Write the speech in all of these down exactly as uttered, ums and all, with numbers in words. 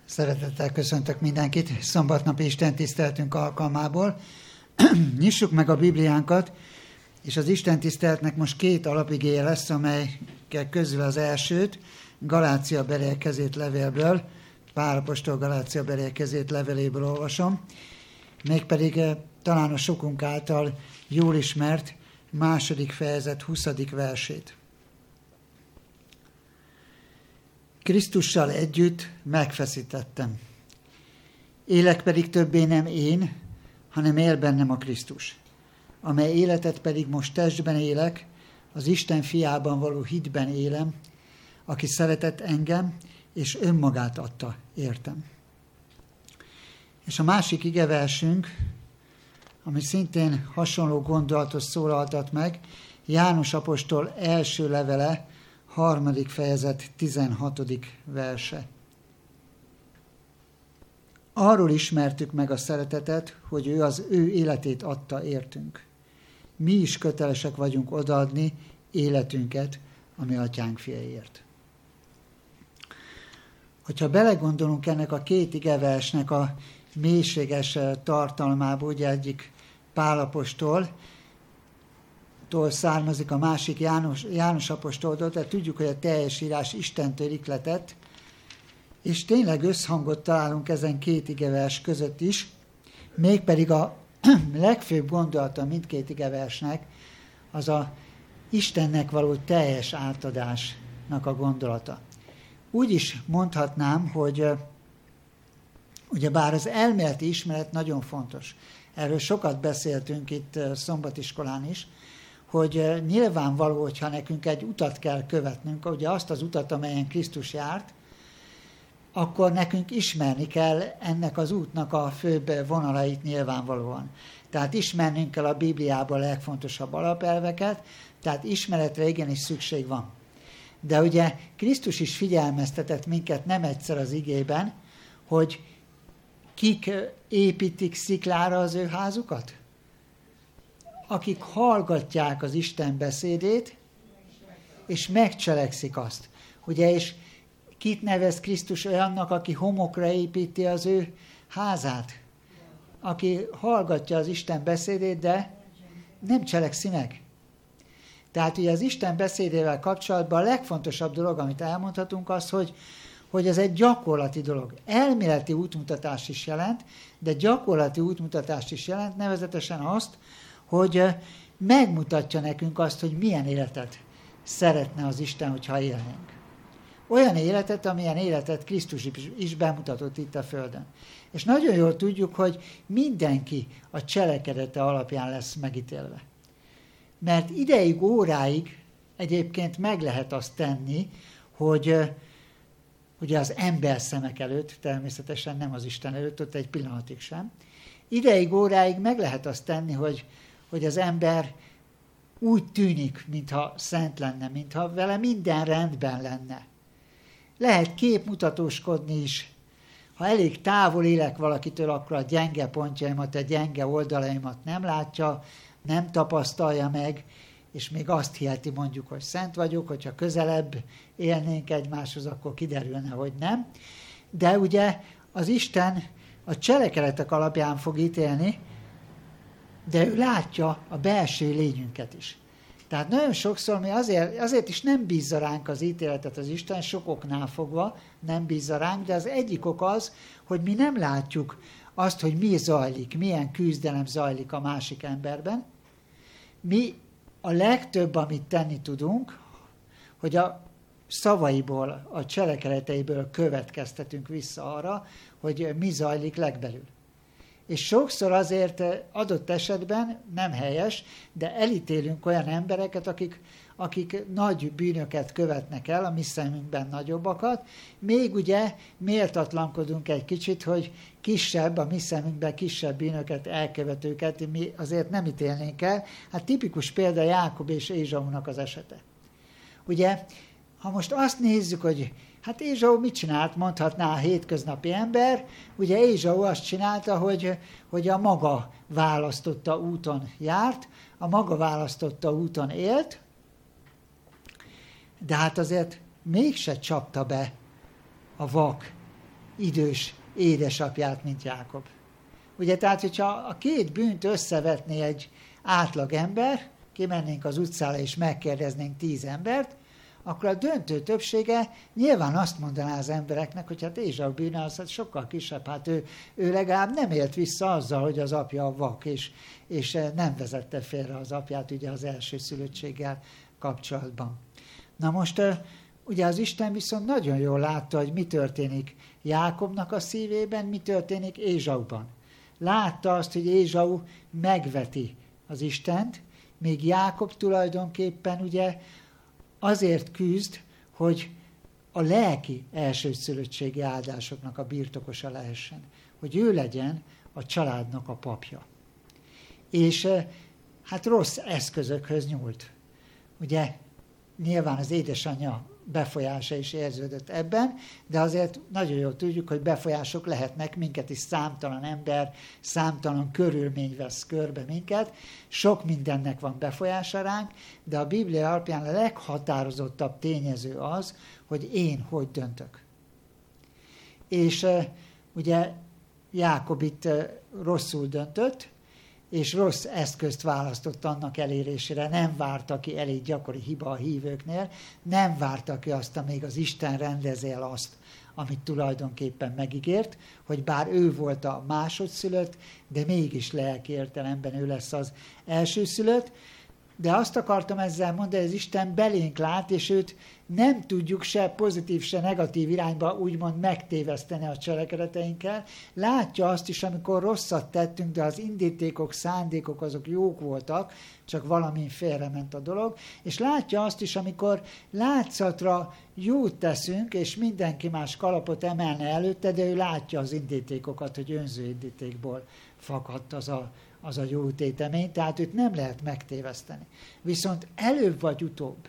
Szeretettel köszöntök mindenkit szombatnapi Isten tiszteletünk alkalmából. Nyissuk meg a Bibliánkat, és az Isten tiszteletnek most két alapigéje lesz, amelyek közül az elsőt Galácia beliekkezét levélből, Pál apostol Galácia beliekkezét leveléből olvasom, mégpedig talán a sokunk által jól ismert második fejezet huszadik versét. Krisztussal együtt megfeszítettem. Élek pedig többé nem én, hanem él bennem a Krisztus, amely életet pedig most testben élek, az Isten fiában való hitben élem, aki szeretett engem, és önmagát adta, értem. És a másik igeversünk, ami szintén hasonló gondolatot szólaltat meg, János apostol első levele, harmadik fejezet tizenhatodik verse. Arról ismertük meg a szeretetet, hogy ő az ő életét adta értünk. Mi is kötelesek vagyunk odaadni életünket a mi atyánk fiaiért. Hogyha belegondolunk ennek a két igeversnek a mélységes tartalmába, ugye egyik Pál apostol, tól származik a másik János, János apostoltól, tehát tudjuk, hogy a teljes írás Istentől ihletett, és tényleg összhangot találunk ezen két igevers között is, mégpedig a legfőbb gondolata mindkét igeversnek az a Istennek való teljes átadásnak a gondolata. Úgy is mondhatnám, hogy ugye bár az elméleti ismeret nagyon fontos, erről sokat beszéltünk itt szombatiskolán is, hogy nyilvánvaló, hogyha nekünk egy utat kell követnünk, ugye azt az utat, amelyen Krisztus járt, akkor nekünk ismerni kell ennek az útnak a főbb vonalait nyilvánvalóan. Tehát ismernünk kell a Bibliában a legfontosabb alapelveket, tehát ismeretre igenis szükség van. De ugye Krisztus is figyelmeztetett minket nem egyszer az igében, hogy kik építik sziklára az ő házukat? Akik hallgatják az Isten beszédét, és megcselekszik azt. Ugye, és kit nevez Krisztus olyannak, aki homokra építi az ő házát? Aki hallgatja az Isten beszédét, de nem cselekszi meg. Tehát ugye az Isten beszédével kapcsolatban a legfontosabb dolog, amit elmondhatunk, az, hogy, hogy ez egy gyakorlati dolog. Elméleti útmutatást is jelent, de gyakorlati útmutatást is jelent, nevezetesen azt, hogy megmutatja nekünk azt, hogy milyen életet szeretne az Isten, hogyha élnénk. Olyan életet, amilyen életet Krisztus is bemutatott itt a Földön. És nagyon jól tudjuk, hogy mindenki a cselekedete alapján lesz megítélve. Mert ideig, óráig egyébként meg lehet azt tenni, hogy ugye az ember szemek előtt, természetesen nem az Isten előtt, ott egy pillanatig sem, ideig, óráig meg lehet azt tenni, hogy hogy az ember úgy tűnik, mintha szent lenne, mintha vele minden rendben lenne. Lehet képmutatóskodni is. Ha elég távol élek valakitől, akkor a gyenge pontjaimat, a gyenge oldalaimat nem látja, nem tapasztalja meg, és még azt hiheti mondjuk, hogy szent vagyok, hogyha közelebb élnénk egymáshoz, akkor kiderülne, hogy nem. De ugye az Isten a cselekedetek alapján fog ítélni, de ő látja a belső lényünket is. Tehát nagyon sokszor mi azért, azért is nem bízza ránk az ítéletet az Isten, sok oknál fogva nem bízza ránk, de az egyik ok az, hogy mi nem látjuk azt, hogy mi zajlik, milyen küzdelem zajlik a másik emberben. Mi a legtöbb, amit tenni tudunk, hogy a szavaiból, a cselekedeteiből következtetünk vissza arra, hogy mi zajlik legbelül. És sokszor azért adott esetben nem helyes, de elítélünk olyan embereket, akik, akik nagy bűnöket követnek el, a mi szemünkben nagyobbakat, még ugye méltatlankodunk egy kicsit, hogy kisebb, a mi szemünkben kisebb bűnöket elkövetőket mi azért nem ítélnénk el. Hát tipikus példa Jákob és Ézsaunak az esete. Ugye, ha most azt nézzük, hogy hát Ézsau mit csinált, mondhatná a hétköznapi ember. Ugye Ézsau azt csinálta, hogy, hogy a maga választotta úton járt, a maga választotta úton élt, de hát azért mégse csapta be a vak idős édesapját, mint Jákob. Ugye, tehát, hogyha a két bűnt összevetné egy átlag ember, kimennénk az utcára és megkérdeznénk tíz embert, akkor a döntő többsége nyilván azt mondaná az embereknek, hogy hát Ézsau bűne az hát sokkal kisebb, hát ő, ő legalább nem élt vissza azzal, hogy az apja vak, és, és nem vezette félre az apját ugye az első szülöttséggel kapcsolatban. Na most ugye az Isten viszont nagyon jól látta, hogy mi történik Jákobnak a szívében, mi történik Ézsauban. Látta azt, hogy Ézsau megveti az Istent, míg Jákob tulajdonképpen ugye azért küzd, hogy a lelki elsőszülöttségi áldásoknak a birtokosa lehessen. Hogy ő legyen a családnak a papja. És hát rossz eszközökhöz nyúlt. Ugye nyilván az édesanyja befolyása is érződött ebben, de azért nagyon jól tudjuk, hogy befolyások lehetnek, minket is számtalan ember, számtalan körülmény vesz körbe minket, sok mindennek van befolyása ránk, de a Biblia alapján a leghatározottabb tényező az, hogy én hogy döntök. És uh, ugye Jákob itt uh, rosszul döntött, és rossz eszközt választott annak elérésére, nem várta ki, elég gyakori hiba a hívőknél, nem várta ki azt, amíg az Isten rendezi el azt, amit tulajdonképpen megígért, hogy bár ő volt a másodszülött, de mégis lelki értelemben ő lesz az elsőszülött, de azt akartam ezzel mondani, hogy az Isten belénk lát, és őt nem tudjuk se pozitív, se negatív irányba úgymond megtéveszteni a cselekedeteinkkel. Látja azt is, amikor rosszat tettünk, de az indítékok, szándékok azok jók voltak, csak valamin félrement a dolog, és látja azt is, amikor látszatra jót teszünk, és mindenki más kalapot emelne előtte, de ő látja az indítékokat, hogy önző indítékból fakadt az a az a jó tétemény, tehát őt nem lehet megtéveszteni. Viszont előbb vagy utóbb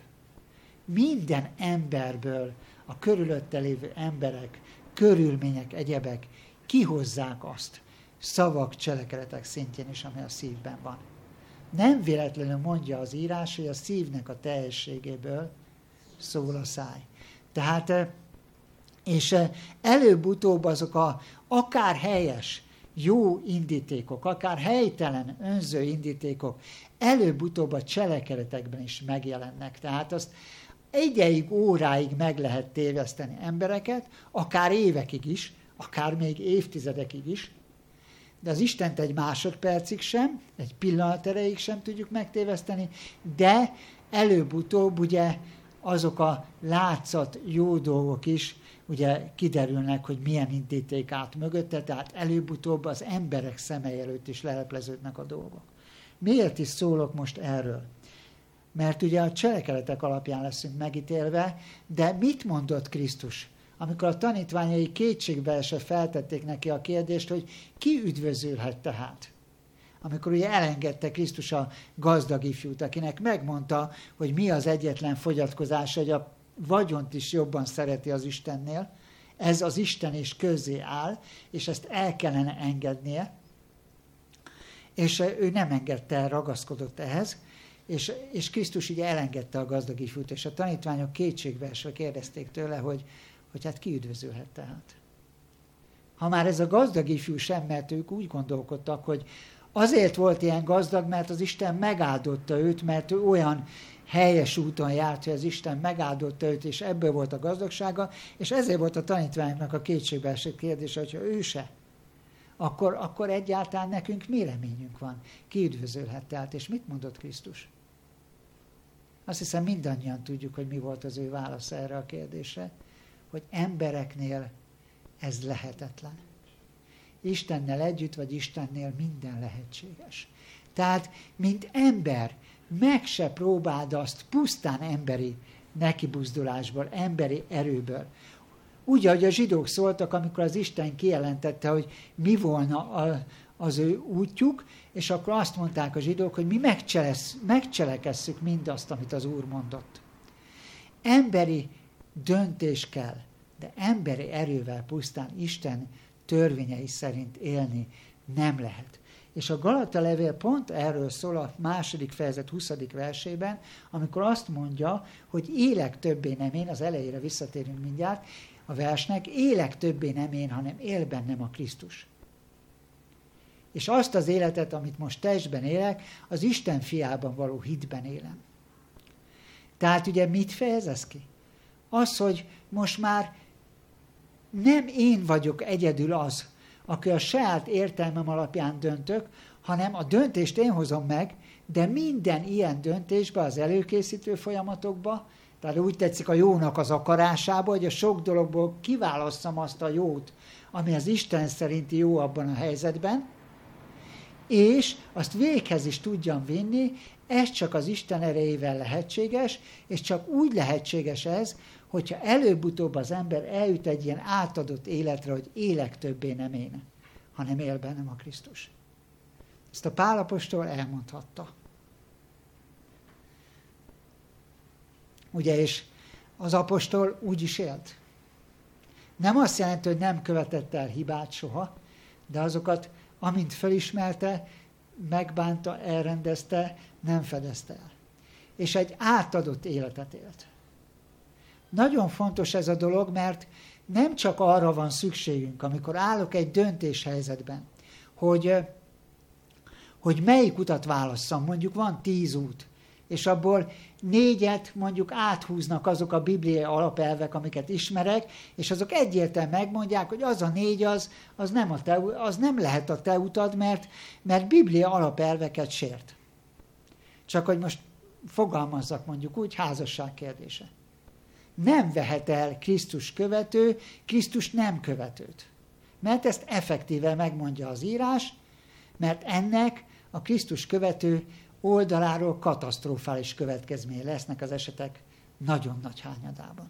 minden emberből a körülötte lévő emberek, körülmények, egyebek kihozzák azt, szavak, cselekedetek szintjén is, ami a szívben van. Nem véletlenül mondja az írás, hogy a szívnek a teljességéből szól a száj. Tehát, és előbb-utóbb azok a akár helyes, jó indítékok, akár helytelen, önző indítékok előbb-utóbb a cselekedetekben is megjelennek. Tehát azt egyeig, óráig meg lehet téveszteni embereket, akár évekig is, akár még évtizedekig is, de az Istent egy másodpercig sem, egy pillanat erejéig sem tudjuk megtéveszteni, de előbb-utóbb ugye azok a látszat jó dolgok is ugye kiderülnek, hogy milyen indíték át mögötte, tehát előbb-utóbb az emberek szemei előtt is lelepleződnek a dolgok. Miért is szólok most erről? Mert ugye a cselekedetek alapján leszünk megítélve, de mit mondott Krisztus? Amikor a tanítványai kétségbeesve feltették neki a kérdést, hogy ki üdvözülhet tehát? Amikor ugye elengedte Krisztus a gazdag ifjút, akinek megmondta, hogy mi az egyetlen fogyatkozása, hogy a vagyont is jobban szereti az Istennél, ez az Isten is közé áll, és ezt el kellene engednie, és ő nem engedte el, ragaszkodott ehhez, és, és Krisztus ugye elengedte a gazdag ifjút, és a tanítványok kétségbeesve kérdezték tőle, hogy, hogy hát ki üdvözülhet tehát. Ha már ez a gazdag ifjú sem, mert ők úgy gondolkodtak, hogy azért volt ilyen gazdag, mert az Isten megáldotta őt, mert ő olyan helyes úton járt, hogy az Isten megáldotta őt, és ebből volt a gazdagsága, és ezért volt a tanítványoknak a kétségbeesett kérdése, hogyha ő se, akkor, akkor egyáltalán nekünk mi reményünk van? Ki üdvözölhet tehát? És mit mondott Krisztus? Azt hiszem mindannyian tudjuk, hogy mi volt az ő válasz erre a kérdésre, hogy embereknél ez lehetetlen. Istennel együtt, vagy Istennél minden lehetséges. Tehát, mint ember, meg se próbáld azt pusztán emberi nekibuzdulásból, emberi erőből. Úgy, ahogy a zsidók szóltak, amikor az Isten kijelentette, hogy mi volna a, az ő útjuk, és akkor azt mondták a zsidók, hogy mi megcselekesszük mindazt, amit az Úr mondott. Emberi döntés kell, de emberi erővel pusztán Isten törvényei szerint élni nem lehet. És a Galata levél pont erről szól a második fejezet huszadik versében, amikor azt mondja, hogy élek többé nem én, az elejére visszatérünk mindjárt, a versnek, élek többé nem én, hanem él bennem a Krisztus. És azt az életet, amit most testben élek, az Isten fiában való hitben élem. Tehát ugye mit fejez ez ki? Az, hogy most már nem én vagyok egyedül az, aki a saját értelmem alapján döntök, hanem a döntést én hozom meg, de minden ilyen döntésben, az előkészítő folyamatokban, tehát úgy tetszik a jónak az akarásába, hogy a sok dologból kiválasszam azt a jót, ami az Isten szerinti jó abban a helyzetben, és azt véghez is tudjam vinni, ez csak az Isten erejével lehetséges, és csak úgy lehetséges ez, hogyha előbb-utóbb az ember eljut egy ilyen átadott életre, hogy élek többé nem én, hanem él bennem a Krisztus. Ezt a Pál apostol elmondhatta. Ugye, és az apostol úgy is élt. Nem azt jelenti, hogy nem követett el hibát soha, de azokat, amint felismerte, megbánta, elrendezte, nem fedezte el. És egy átadott életet élt. Nagyon fontos ez a dolog, mert nem csak arra van szükségünk, amikor állok egy döntéshelyzetben, hogy, hogy melyik utat válasszam. Mondjuk van tíz út, és abból négyet mondjuk áthúznak azok a bibliai alapelvek, amiket ismerek, és azok egyértelműen megmondják, hogy az a négy, az, az, nem, a te, az nem lehet a te utad, mert, mert bibliai alapelveket sért. Csak hogy most fogalmazzak mondjuk úgy, házasság kérdése. Nem vehet el Krisztus követő, Krisztus nem követőt. Mert ezt effektíve megmondja az írás, mert ennek a Krisztus követő oldaláról katasztrofális következményei lesznek az esetek nagyon nagy hányadában.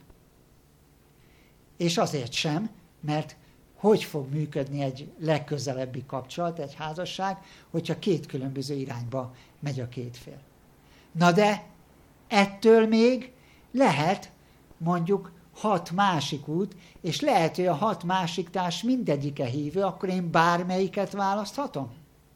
És azért sem, mert hogy fog működni egy legközelebbi kapcsolat, egy házasság, hogyha két különböző irányba megy a két fél. Na de ettől még lehet mondjuk hat másik út, és lehet, hogy a hat másik társ mindegyike hívő, akkor én bármelyiket választhatom?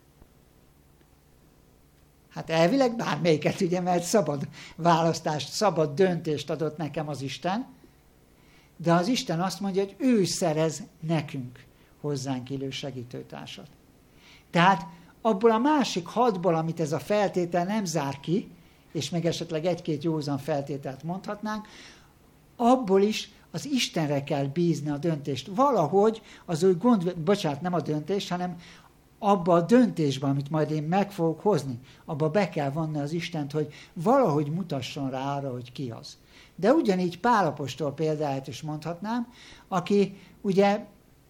Hát elvileg bármelyiket, ugye, mert szabad választást, szabad döntést adott nekem az Isten, de az Isten azt mondja, hogy ő szerez nekünk hozzánk illő segítőtársat. Tehát abból a másik hatból, amit ez a feltétel nem zár ki, és még esetleg egy-két józan feltételt mondhatnánk, abból is az Istenre kell bízni a döntést. Valahogy az ő gond, bocsánat, nem a döntés, hanem abba a döntésben, amit majd én meg fogok hozni, abba be kell vonni az Istent, hogy valahogy mutasson rá arra, hogy ki az. De ugyanígy Pál apostol példáját is mondhatnám, aki ugye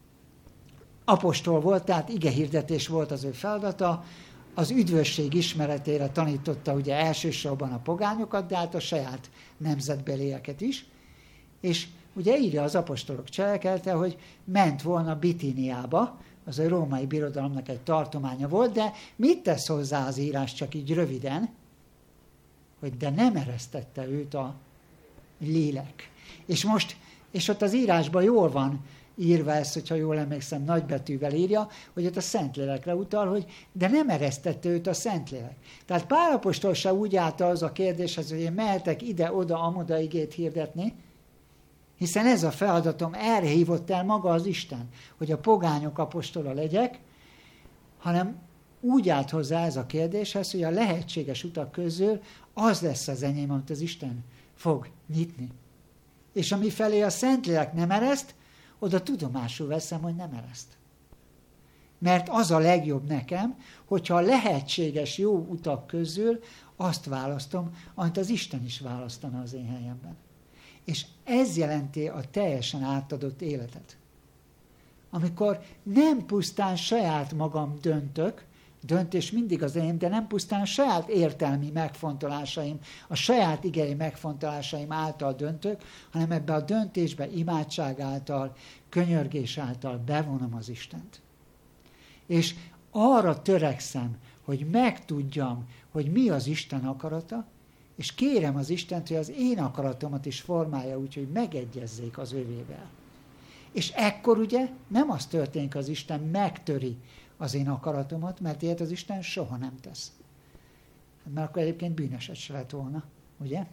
apostol volt, tehát igehirdetés volt az ő feladata, az üdvösség ismeretére tanította ugye elsősorban a pogányokat, de hát a saját nemzetbelieket is, és ugye írja az apostolok cselekedete, hogy ment volna Bitíniába, az a római birodalomnak egy tartománya volt, de mit tesz hozzá az írás csak így röviden, hogy de nem eresztette őt a lélek. És most, és ott az írásban jól van írva ezt, hogyha jól emlékszem, nagybetűvel írja, hogy ott a Szentlélekre utal, hogy de nem eresztette őt a Szentlélek. Tehát Pál apostol se úgy állta az a kérdéshez, hogy én mehetek ide-oda, amoda igét hirdetni, hiszen ez a feladatom, erre hívott el maga az Isten, hogy a pogányok apostola legyek, hanem úgy állt hozzá ez a kérdéshez, hogy a lehetséges utak közül az lesz az enyém, amit az Isten fog nyitni. És ami felé a Szentlélek nem ereszt, oda tudomásul veszem, hogy nem ereszt. Mert az a legjobb nekem, hogyha a lehetséges jó utak közül azt választom, amit az Isten is választana az én helyemben. És ez jelenti a teljesen átadott életet. Amikor nem pusztán saját magam döntök, döntés mindig az enyém, de nem pusztán a saját értelmi megfontolásaim, a saját igei megfontolásaim által döntök, hanem ebbe a döntésbe imádság által, könyörgés által bevonom az Istent. És arra törekszem, hogy megtudjam, hogy mi az Isten akarata, és kérem az Istent, hogy az én akaratomat is formálja úgy, hogy megegyezzék az övével. És ekkor ugye nem az történik, az Isten megtöri az én akaratomat, mert ilyet az Isten soha nem tesz. Mert akkor egyébként bűneset se lett volna, ugye?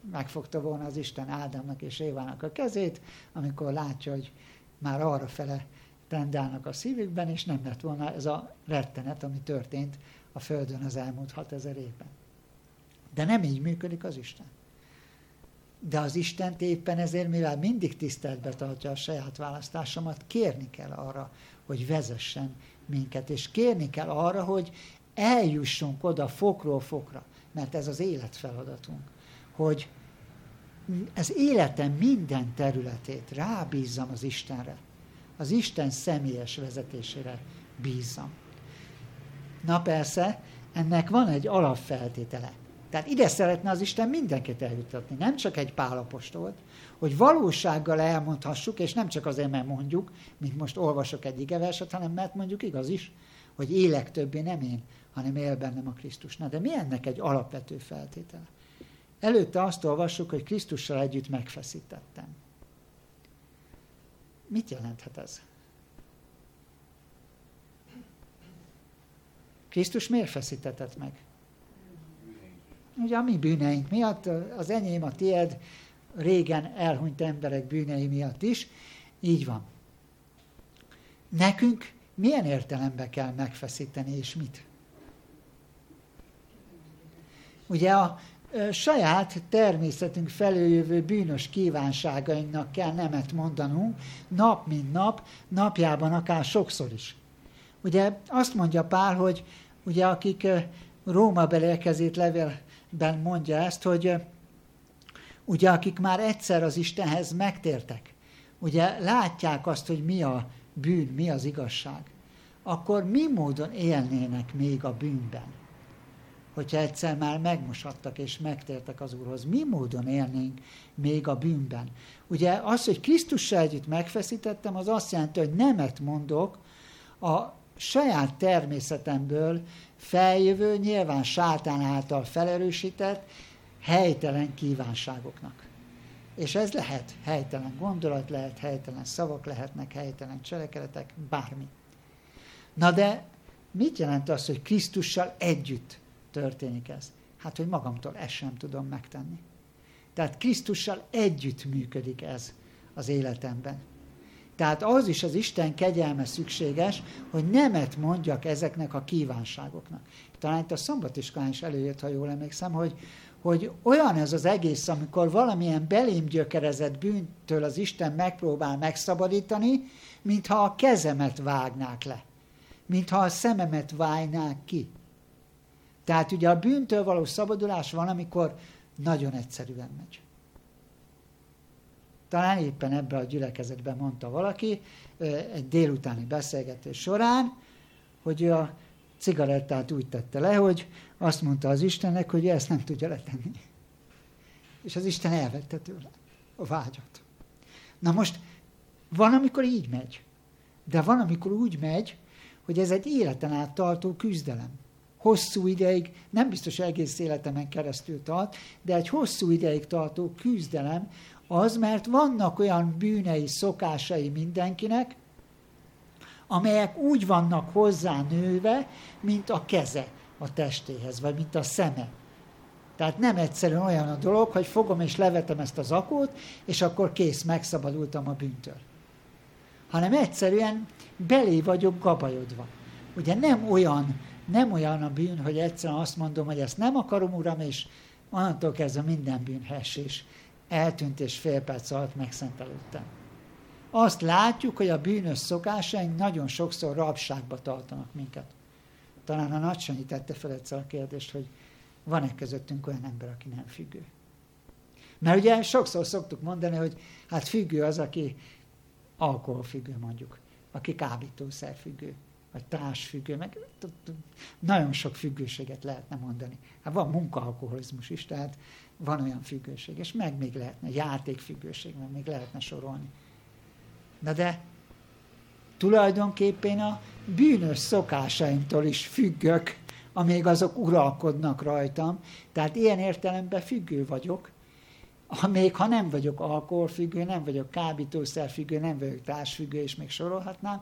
megfogta volna az Isten Ádámnak és Évának a kezét, amikor látja, hogy már arra fele tendálnak a szívükben, és nem lett volna ez a rettenet, ami történt a Földön az elmúlt hatezer évben. De nem így működik az Isten. De az Istent éppen ezért, mivel mindig tiszteletbe tartja a saját választásomat, kérni kell arra, hogy vezessen minket, és kérni kell arra, hogy eljussunk oda fokról fokra, mert ez az életfeladatunk, hogy az életem minden területét rábízzam az Istenre, az Isten személyes vezetésére bízzam. Na persze, ennek van egy alapfeltétele. Tehát ide szeretne az Isten mindenkit eljuttatni, nem csak egy Pál apostolt, hogy valósággal elmondhassuk, és nem csak azért, mert mondjuk, mint most olvasok egy igeverset, hanem mert mondjuk igaz is, hogy élek többé nem én, hanem él bennem a Krisztus. Na, de mi ennek egy alapvető feltétele? Előtte azt olvassuk, hogy Krisztussal együtt megfeszítettem. Mit jelenthet ez? Krisztus miért feszítetett meg? Ugye a mi bűneink miatt, az enyém, a tied, régen elhunyt emberek bűnei miatt is, így van. Nekünk milyen értelemben kell megfeszíteni, és mit? Ugye a saját természetünk felőjövő bűnös kívánságainknak kell nemet mondanunk, nap mint nap, napjában akár sokszor is. Ugye azt mondja Pál, hogy ugye akik Róma belekezét levélben mondja ezt, hogy ugye akik már egyszer az Istenhez megtértek, ugye látják azt, hogy mi a bűn, mi az igazság, akkor mi módon élnének még a bűnben? Hogyha egyszer már megmosattak és megtértek az Úrhoz, mi módon élnénk még a bűnben? Ugye az, hogy Krisztussal együtt megfeszítettem, az azt jelenti, hogy nemet mondok a saját természetemből feljövő, nyilván sátán által felerősített, helytelen kívánságoknak. És ez lehet helytelen gondolat, lehet helytelen szavak, lehetnek helytelen cselekedetek, bármi. Na de mit jelent az, hogy Krisztussal együtt történik ez? Hát, hogy magamtól ezt sem tudom megtenni. Tehát Krisztussal együtt működik ez az életemben. Tehát az is az Isten kegyelme szükséges, hogy nemet mondjak ezeknek a kívánságoknak. Talán itt a szombatiskolán is előjött, ha jól emlékszem, hogy, hogy olyan ez az egész, amikor valamilyen belém gyökerezett bűntől az Isten megpróbál megszabadítani, mintha a kezemet vágnák le. Mintha a szememet vájnák ki. Tehát ugye a bűntől való szabadulás van, amikor nagyon egyszerűen megy. Talán éppen ebben a gyülekezetben mondta valaki egy délutáni beszélgetés során, hogy ő a cigarettát úgy tette le, hogy azt mondta az Istennek, hogy ezt nem tudja letenni. És az Isten elvette tőle a vágyat. Na most van, amikor így megy, de van, amikor úgy megy, hogy ez egy életen át tartó küzdelem. Hosszú ideig, nem biztos egész életemen keresztül tart, de egy hosszú ideig tartó küzdelem az, mert vannak olyan bűnei, szokásai mindenkinek, amelyek úgy vannak hozzá nőve, mint a keze a testéhez, vagy mint a szeme. Tehát nem egyszerűen olyan a dolog, hogy fogom és levetem ezt az akót, és akkor kész, megszabadultam a bűntől. Hanem egyszerűen belé vagyok gabajodva. Ugye nem olyan, nem olyan a bűn, hogy egyszerűen azt mondom, hogy ezt nem akarom, Uram, és onnantól kezdve minden bűnhess, és eltűnt, és fél perc alatt megszentelődtem. Azt látjuk, hogy a bűnös szokásaink nagyon sokszor rabságba tartanak minket. Talán a Nagy Sanyi tette fel egyszer a kérdést, hogy van-e közöttünk olyan ember, aki nem függő. Mert ugye sokszor szoktuk mondani, hogy hát függő az, aki alkoholfüggő mondjuk, aki kábítószerfüggő, vagy társfüggő, meg nagyon sok függőséget lehetne mondani. Hát van munkaalkoholizmus is, tehát van olyan függőség, és meg még lehetne, játékfüggőség, meg még lehetne sorolni. Na de tulajdonképpen a bűnös szokásaimtól is függök, amíg azok uralkodnak rajtam, tehát ilyen értelemben függő vagyok, még ha nem vagyok alkoholfüggő, nem vagyok kábítószerfüggő, nem vagyok társfüggő, és még sorolhatnám,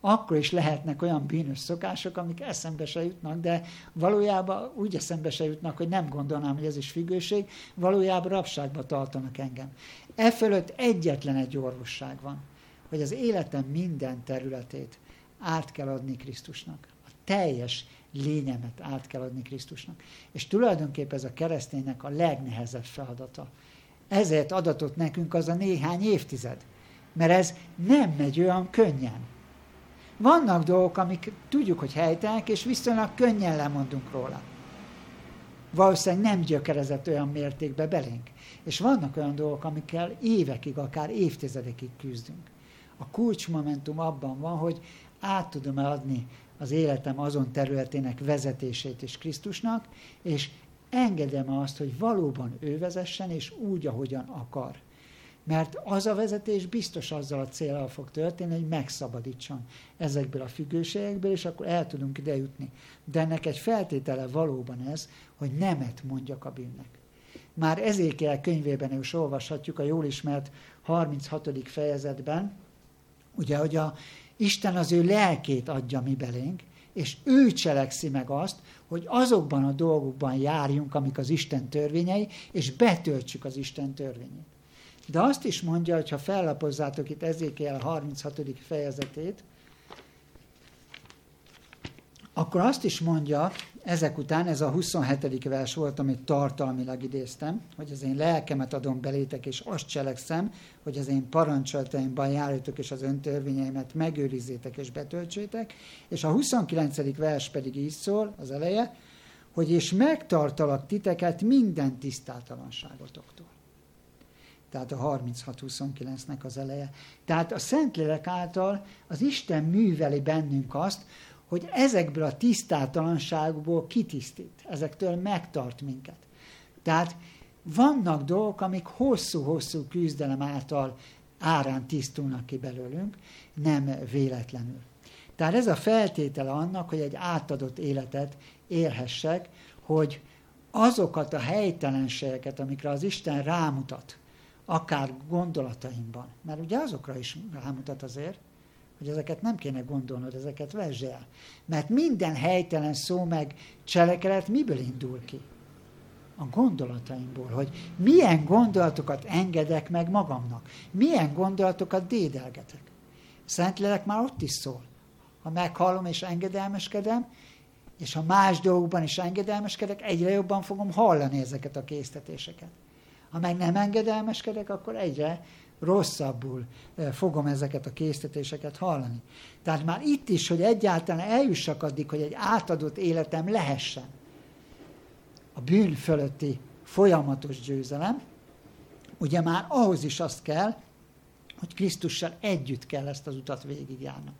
akkor is lehetnek olyan bűnös szokások, amik eszembe se jutnak, de valójában úgy eszembe se jutnak, hogy nem gondolnám, hogy ez is függőség, valójában rabságba tartanak engem. E fölött egyetlen egy orvosság van, hogy az életem minden területét át kell adni Krisztusnak. A teljes lényemet át kell adni Krisztusnak. És tulajdonképpen ez a kereszténynek a legnehezebb feladata. Ezért adatott nekünk az a néhány évtized. Mert ez nem megy olyan könnyen. Vannak dolgok, amik tudjuk, hogy helytelenek, és viszonylag könnyen lemondunk róla. Valószínűleg nem gyökerezett olyan mértékben belénk. És vannak olyan dolgok, amikkel évekig, akár évtizedekig küzdünk. A kulcsmomentum abban van, hogy át tudom adni az életem azon területének vezetését is Krisztusnak, és engedem azt, hogy valóban ő vezessen, és úgy, ahogyan akar. Mert az a vezetés biztos azzal a céllal fog történni, hogy megszabadítson ezekből a függőségekből, és akkor el tudunk ide jutni. De ennek egy feltétele valóban ez, hogy nemet mondjak a bűnnek. Már Ezékiel könyvében is olvashatjuk a jól ismert harminchatodik fejezetben, ugye, hogy a Isten az ő lelkét adja mi belénk, és ő cselekszi meg azt, hogy azokban a dolgokban járjunk, amik az Isten törvényei, és betöltsük az Isten törvényét. De azt is mondja, hogy ha fellapozzátok itt Ezékiel harminchatodik fejezetét, akkor azt is mondja, ezek után, ez a huszonhetedik vers volt, amit tartalmilag idéztem, hogy az én lelkemet adom belétek, és azt cselekszem, hogy az én parancsolataimban járjatok, és az ön törvényeimet megőrizzétek és betöltsétek. És a huszonkilencedik vers pedig így szól, az eleje, hogy és megtartalak titeket minden tisztátalanságotoktól. Tehát a harminchat huszonkilencnek az eleje. Tehát a Szentlélek által az Isten műveli bennünk azt, hogy ezekből a tisztátalanságból kitisztít, ezektől megtart minket. Tehát vannak dolgok, amik hosszú-hosszú küzdelem által árán tisztulnak ki belőlünk, nem véletlenül. Tehát ez a feltétele annak, hogy egy átadott életet élhessek, hogy azokat a helytelenségeket, amikre az Isten rámutat, akár gondolataimban, mert ugye azokra is rámutat azért, hogy ezeket nem kéne gondolnod, ezeket vesd el. Mert minden helytelen szó meg cselekedet miből indul ki? A gondolataimból, hogy milyen gondolatokat engedek meg magamnak, milyen gondolatokat dédelgetek. Szentlélek már ott is szól. Ha meghallom és engedelmeskedem, és ha más dolgokban is engedelmeskedek, egyre jobban fogom hallani ezeket a késztetéseket. Ha meg nem engedelmeskedek, akkor egyre rosszabbul fogom ezeket a késztetéseket hallani. Tehát már itt is, hogy egyáltalán eljussak addig, hogy egy átadott életem lehessen. A bűn fölötti folyamatos győzelem, ugye már ahhoz is azt kell, hogy Krisztussal együtt kell ezt az utat végigjárnom.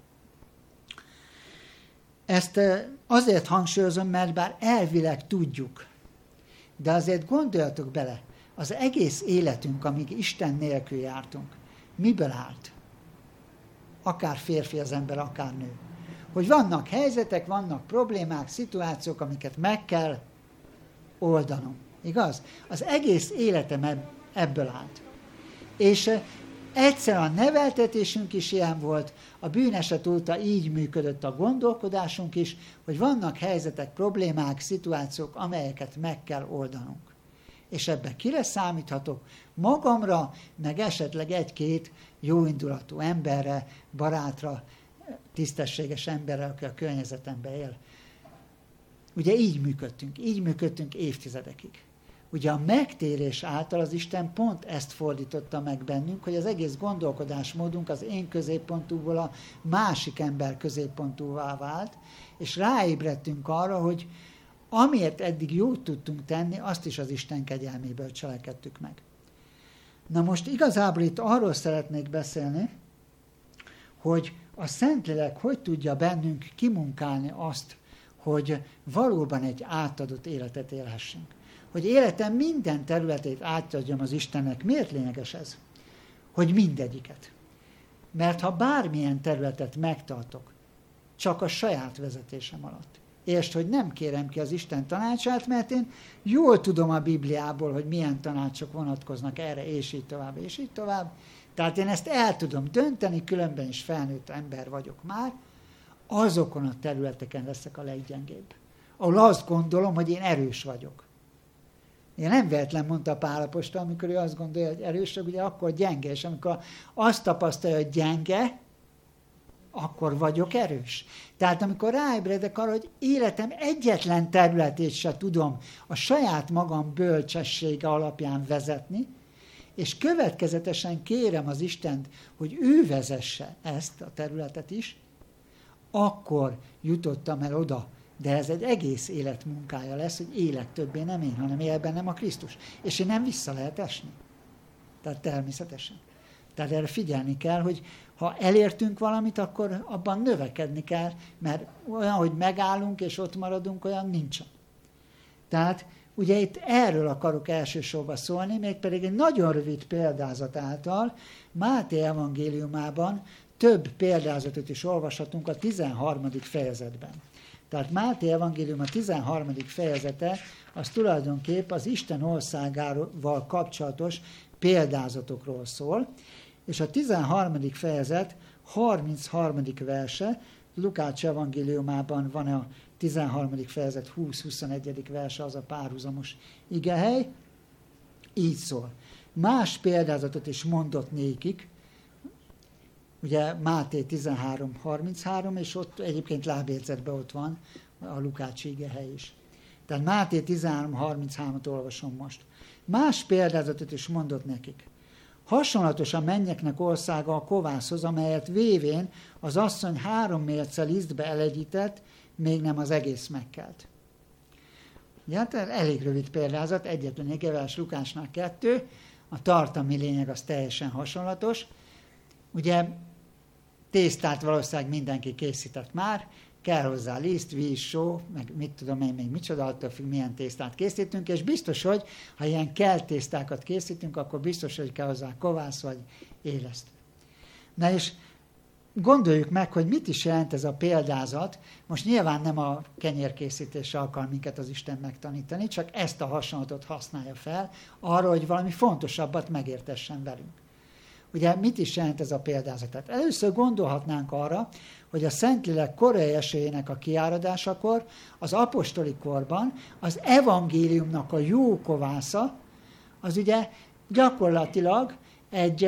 Ezt azért hangsúlyozom, mert bár elvileg tudjuk, de azért gondoljatok bele, az egész életünk, amíg Isten nélkül jártunk, miből állt? Akár férfi az ember, akár nő. Hogy vannak helyzetek, vannak problémák, szituációk, amiket meg kell oldanom. Igaz? Az egész életem ebből állt. És egyszer a neveltetésünk is ilyen volt, a bűneset óta így működött a gondolkodásunk is, hogy vannak helyzetek, problémák, szituációk, amelyeket meg kell oldanunk. És ebben kire számíthatok? Magamra, meg esetleg egy-két jóindulatú emberre, barátra, tisztességes emberre, aki a környezetemben él. Ugye így működtünk, így működtünk évtizedekig. Ugye a megtérés által az Isten pont ezt fordította meg bennünk, hogy az egész gondolkodásmódunk az én középpontúból a másik ember középpontúvá vált, és ráébredtünk arra, hogy amiért eddig jót tudtunk tenni, azt is az Isten kegyelméből cselekedtük meg. Na most igazából itt arról szeretnék beszélni, hogy a Szentlélek hogy tudja bennünk kimunkálni azt, hogy valóban egy átadott életet élhessünk. Hogy életem minden területét átadjam az Istennek. Miért lényeges ez? Hogy mindegyiket. Mert ha bármilyen területet megtartok, csak a saját vezetésem alatt, és hogy nem kérem ki az Isten tanácsát, mert én jól tudom a Bibliából, hogy milyen tanácsok vonatkoznak erre, és így tovább, és így tovább. Tehát én ezt el tudom dönteni, különben is felnőtt ember vagyok már, azokon a területeken leszek a leggyengébb, ahol azt gondolom, hogy én erős vagyok. Én nem véletlen mondta Pál apostol, amikor ő azt gondolja, hogy erős, ugye akkor gyenge, és amikor azt tapasztalja, hogy gyenge, akkor vagyok erős. Tehát amikor ráébredek arra, hogy életem egyetlen területét se tudom a saját magam bölcsessége alapján vezetni, és következetesen kérem az Istent, hogy ő vezesse ezt a területet is, akkor jutottam el oda. De ez egy egész élet munkája lesz, hogy élek többé nem én, hanem él bennem a Krisztus. És én nem vissza lehet esni. Tehát természetesen. Tehát erre figyelni kell, hogy ha elértünk valamit, akkor abban növekedni kell, mert olyan, hogy megállunk és ott maradunk, olyan nincsen. Tehát ugye itt erről akarok elsősorban szólni, mégpedig egy nagyon rövid példázat által Máté evangéliumában több példázatot is olvashatunk a tizenharmadik fejezetben. Tehát Máté evangélium a tizenharmadik fejezete, az tulajdonképp az Isten országával kapcsolatos példázatokról szól, és a tizenharmadik fejezet harmincharmadik verse, Lukács evangéliumában van a tizenharmadik fejezet húsz-huszonegyedik verse, az a párhuzamos igehely, így szól. Más példázatot is mondott nékik, ugye Máté tizenhárom harminchárom, és ott egyébként lábjegyzetben ott van a Lukácsi igehely is. Tehát Máté tizenhárom harminchárom-at olvasom most. Más példázatot is mondott nekik. Hasonlatos a mennyeknek országa a kovászhoz, amelyet vévén az asszony három mérce lisztbe elegyített, még nem az egész megkelt. Ugye, hát elég rövid példázat, egyetlen igevers Lukácsnál kettő, a tartalmi lényeg az teljesen hasonlatos. Ugye tésztát valószínűleg mindenki készített már, kell hozzá liszt, víz, só, meg mit tudom én még micsoda, attól függ, milyen tésztát készítünk, és biztos, hogy ha ilyen kell tésztákat készítünk, akkor biztos, hogy kell hozzá kovász vagy élesztő. Na és gondoljuk meg, hogy mit is jelent ez a példázat. Most nyilván nem a kenyérkészítésre akar minket az Isten megtanítani, csak ezt a hasonlatot használja fel arra, hogy valami fontosabbat megértessen velünk. Ugye mit is jelent ez a példázat? Tehát először gondolhatnánk arra, hogy a Szentlélek korai esélyének a kiáradásakor, az apostoli korban az evangéliumnak a jó kovásza, az ugye gyakorlatilag egy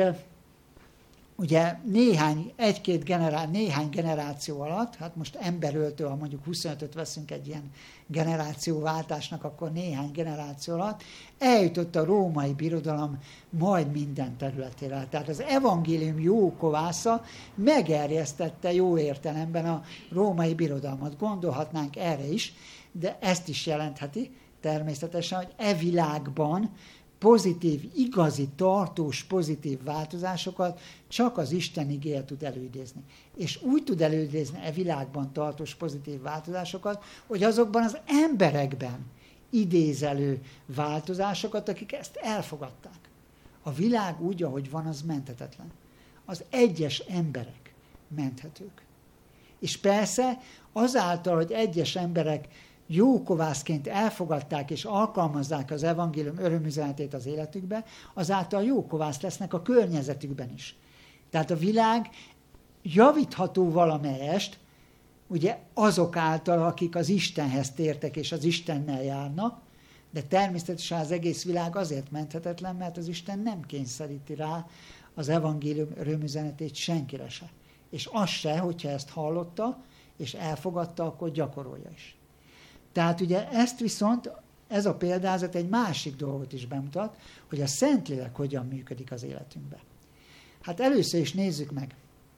ugye néhány, egy-két generá, néhány generáció alatt, hát most emberöltől, ha mondjuk huszonötöt veszünk egy ilyen generációváltásnak, akkor néhány generáció alatt eljutott a római birodalom majd minden területére. Tehát az evangélium jó kovásza megerjesztette jó értelemben a római birodalmat. Gondolhatnánk erre is, de ezt is jelentheti természetesen, hogy e világban pozitív, igazi, tartós, pozitív változásokat csak az Isten igéje tud előidézni. És úgy tud előidézni e világban tartós, pozitív változásokat, hogy azokban az emberekben idézelő változásokat, akik ezt elfogadták. A világ úgy, ahogy van, az menthetetlen. Az egyes emberek menthetők. És persze azáltal, hogy egyes emberek jókovászként elfogadták és alkalmazzák az evangélium örömüzenetét az életükbe, azáltal jókovász lesznek a környezetükben is. Tehát a világ javítható valamelyest, ugye azok által, akik az Istenhez tértek és az Istennel járnak, de természetesen az egész világ azért menthetetlen, mert az Isten nem kényszeríti rá az evangélium örömüzenetét senkire se. És az se, hogyha ezt hallotta és elfogadta, akkor gyakorolja is. Tehát ugye ezt viszont, ez a példázat egy másik dolgot is bemutat, hogy a Szentlélek hogyan működik az életünkben. Hát először is nézzük meg.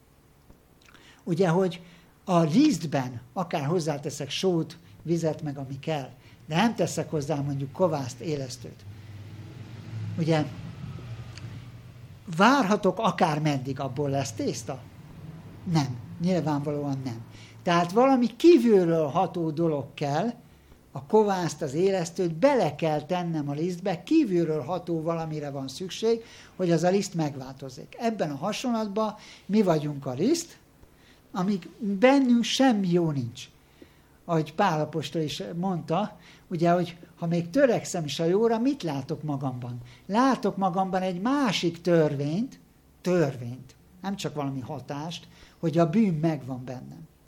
Ugye, hogy a lisztben akár hozzáteszek sót, vizet, meg ami kell, de nem teszek hozzá mondjuk kovászt, élesztőt. Ugye, várhatok akár meddig, abból lesz tészta? Nem, nyilvánvalóan nem. Tehát valami kívülről ható dolog kell, a kovászt, az élesztőt bele kell tennem a lisztbe, kívülről ható valamire van szükség, hogy az a liszt megváltozik. Ebben a hasonlatban mi vagyunk a liszt, amíg bennünk semmi jó nincs. Ahogy Pál apostol is mondta, ugye, hogy ha még törekszem is a jóra, mit látok magamban? Látok magamban egy másik törvényt, törvényt, nem csak valami hatást, hogy a bűn megvan bennem.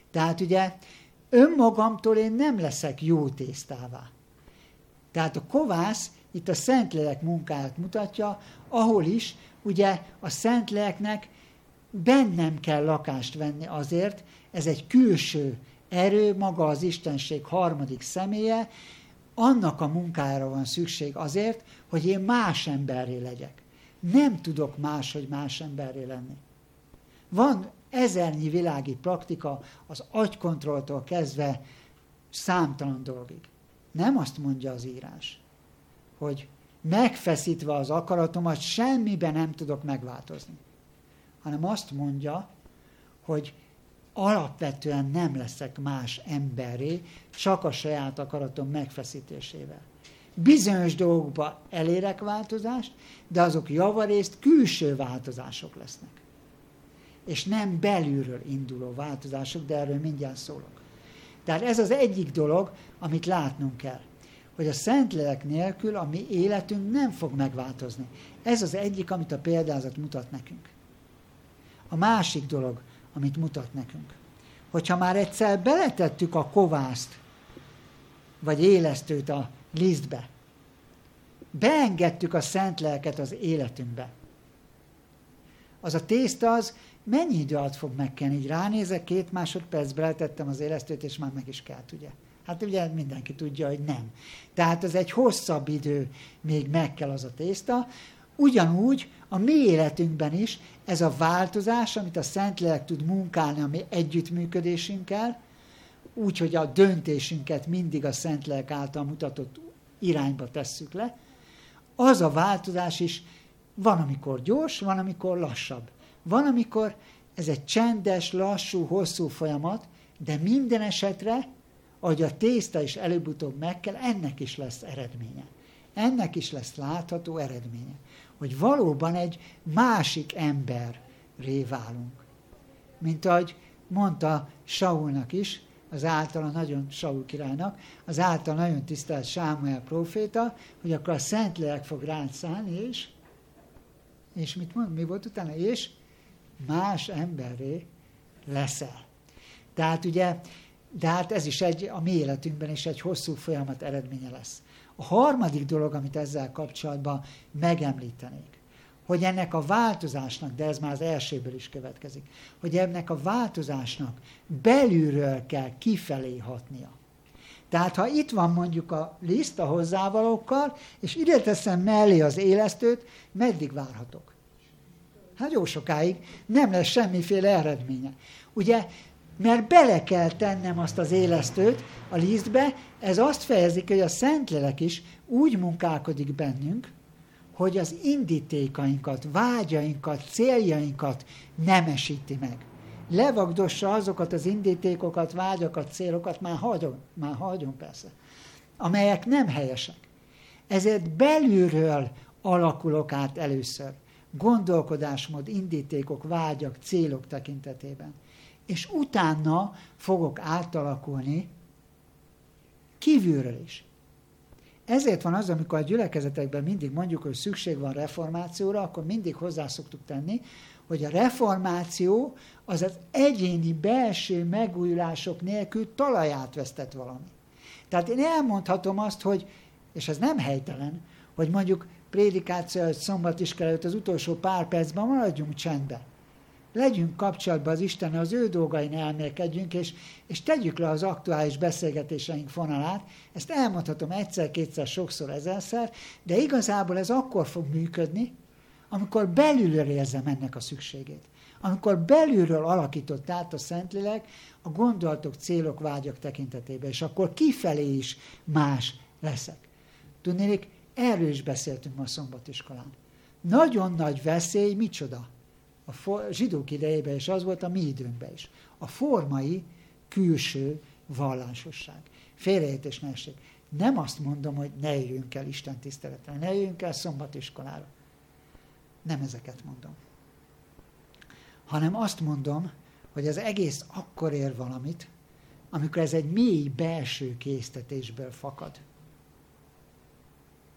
Tehát ugye önmagamtól én nem leszek jó tésztává. Tehát a kovász itt a Szentlélek munkáját mutatja, ahol is ugye a Szentléleknek bennem kell lakást venni azért, ez egy külső erő, maga az Istenség harmadik személye, annak a munkára van szükség azért, hogy én más emberré legyek. Nem tudok máshogy más emberré lenni. Van ezernyi világi praktika, az agykontrolltól kezdve számtalan dolgig. Nem azt mondja az írás, hogy megfeszítve az akaratomat, semmiben nem tudok megváltozni. Hanem azt mondja, hogy alapvetően nem leszek más emberré, csak a saját akaratom megfeszítésével. Bizonyos dolgokban elérek változást, de azok javarészt külső változások lesznek. És nem belülről induló változások, de erről mindjárt szólok. Tehát ez az egyik dolog, amit látnunk kell, hogy a Szentlélek nélkül a mi életünk nem fog megváltozni. Ez az egyik, amit a példázat mutat nekünk. A másik dolog, amit mutat nekünk, hogyha már egyszer beletettük a kovászt, vagy élesztőt a lisztbe, beengedtük a Szentléleket az életünkbe, az a tészta az mennyi idő alatt fog megkenni? Így ránézek, két másodperc beletettem az élesztőt, és már meg is kelt, ugye? Hát ugye mindenki tudja, hogy nem. Tehát ez egy hosszabb idő, még meg kell az a tészta. Ugyanúgy a mi életünkben is ez a változás, amit a Szentlélek tud munkálni a mi együttműködésünkkel, úgy, hogy a döntésünket mindig a Szentlélek által mutatott irányba tesszük le, az a változás is van, amikor gyors, van, amikor lassabb. Van, amikor ez egy csendes, lassú, hosszú folyamat, de minden esetre, ahogy a tészta is előbb-utóbb meg kell, ennek is lesz eredménye. Ennek is lesz látható eredménye. Hogy valóban egy másik emberré válunk. Mint ahogy mondta Saulnak is, az általa nagyon, Saul királynak, az általa nagyon tisztelt Sámuel próféta, hogy akkor a Szentlélek fog rád szállni, és, és mit mond, mi volt utána? És más emberré leszel. Tehát ugye, de hát ez is egy, a mi életünkben is egy hosszú folyamat eredménye lesz. A harmadik dolog, amit ezzel kapcsolatban megemlítenék, hogy ennek a változásnak, de ez már az elsőből is következik, hogy ennek a változásnak belülről kell kifelé hatnia. Tehát ha itt van mondjuk a liszt a hozzávalókkal, és ide teszem mellé az élesztőt, meddig várhatok? Hát jó sokáig nem lesz semmiféle eredménye. Ugye, mert bele kell tennem azt az élesztőt a lisztbe, ez azt fejezik, hogy a Szentlélek is úgy munkálkodik bennünk, hogy az indítékainkat, vágyainkat, céljainkat nemesíti meg. Levagdossa azokat az indítékokat, vágyakat, célokat, már hagyom, már hagyom persze, amelyek nem helyesek. Ezért belülről alakulok át először. Gondolkodásmód, indítékok, vágyak, célok tekintetében. És utána fogok átalakulni kívülről is. Ezért van az, amikor a gyülekezetekben mindig mondjuk, hogy szükség van reformációra, akkor mindig hozzá szoktuk tenni, hogy a reformáció az az egyéni belső megújulások nélkül talaját vesztett valami. Tehát én elmondhatom azt, hogy, és ez nem helytelen, hogy mondjuk prédikáció előtt, szombatiska előtt az utolsó pár percben maradjunk csendbe. Legyünk kapcsolatban az Istennel, az ő dolgain elmélkedjünk, és, és tegyük le az aktuális beszélgetéseink fonalát. Ezt elmondhatom egyszer, kétszer, sokszor, ezerszer, de igazából ez akkor fog működni, amikor belülről érzem ennek a szükségét. Amikor belülről alakított át a Szentlélek a gondolatok, célok, vágyak tekintetében, és akkor kifelé is más leszek. Tudnék, erről is beszéltünk ma a szombatiskolán. Nagyon nagy veszély, micsoda? A for, zsidók idejében is az volt, a mi időnkben is. A formai, külső vallásosság. Félreértés ne essék. Nem azt mondom, hogy ne jöjjünk el Isten tiszteletre, ne jöjjünk el szombatiskolára. Nem ezeket mondom. Hanem azt mondom, hogy az egész akkor ér valamit, amikor ez egy mély belső késztetésből fakad.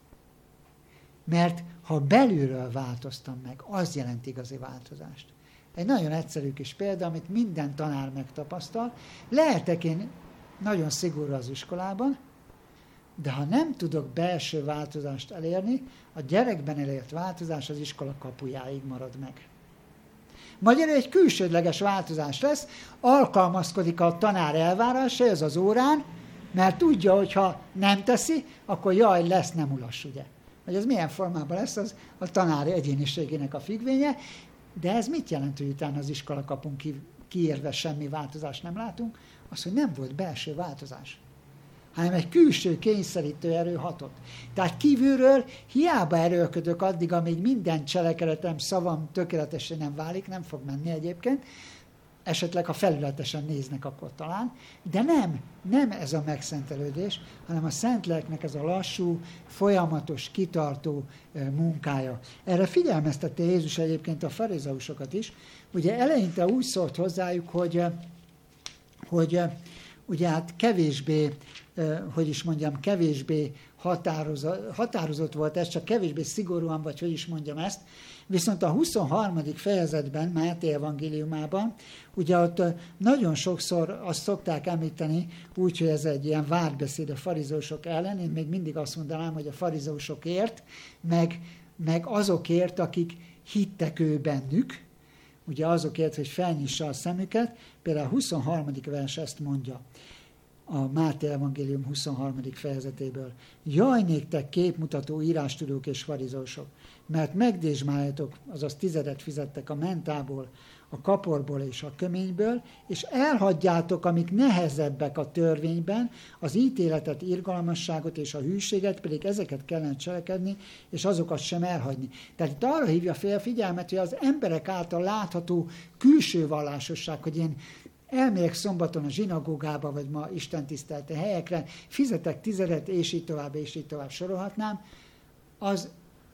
Mert ha belülről változtam meg, az jelent igazi változást. Egy nagyon egyszerű kis példa, amit minden tanár megtapasztal. Lehetek én nagyon szigorú az iskolában, de ha nem tudok belső változást elérni, a gyerekben elért változás az iskola kapujáig marad meg. Magyarul egy külsődleges változás lesz, alkalmazkodik a tanár elvárásaihoz az órán, mert tudja, hogy ha nem teszi, akkor jaj, lesz nem ulass, ugye. Hogy ez milyen formában lesz, az a tanár egyéniségének a függvénye, de ez mit jelent, hogy utána az iskolakapun kiérve semmi változást nem látunk? Az, hogy nem volt belső változás, hanem egy külső kényszerítő erő hatott. Tehát kívülről hiába erőlködök addig, amíg minden cselekedetem, szavam tökéletesen nem válik, nem fog menni egyébként, esetleg ha felületesen néznek, akkor talán, de nem, nem ez a megszentelődés, hanem a Szentléleknek ez a lassú, folyamatos, kitartó munkája. Erre figyelmeztette Jézus egyébként a farizeusokat is. Ugye eleinte úgy szólt hozzájuk, hogy, hogy ugye hát kevésbé, hogy is mondjam, kevésbé határozott, határozott volt ez, csak kevésbé szigorúan, vagy hogy is mondjam ezt, viszont a huszonharmadik fejezetben, Máté evangéliumában, ugye ott nagyon sokszor azt szokták említeni, úgyhogy ez egy ilyen vádbeszéd a farizeusok ellen, én még mindig azt mondanám, hogy a farizeusokért, meg, meg azokért, akik hittek ő bennük, ugye azokért, hogy felnyissa a szemüket, például a huszonharmadik vers ezt mondja, a Máté evangélium huszonharmadik fejezetéből. Jaj, néktek képmutató írástudók és farizeusok, mert megdésmáljátok, azaz tizedet fizettek a mentából, a kaporból és a köményből, és elhagyjátok, amik nehezebbek a törvényben, az ítéletet, irgalmasságot és a hűséget, pedig ezeket kellene cselekedni, és azokat sem elhagyni. Tehát itt arra hívja fel a figyelmet, hogy az emberek által látható külső vallásosság, hogy én elmegyek szombaton a zsinagógába, vagy ma istentisztelte helyekre, fizetek tizedet, és így tovább, és így tovább sorolhatnám, az,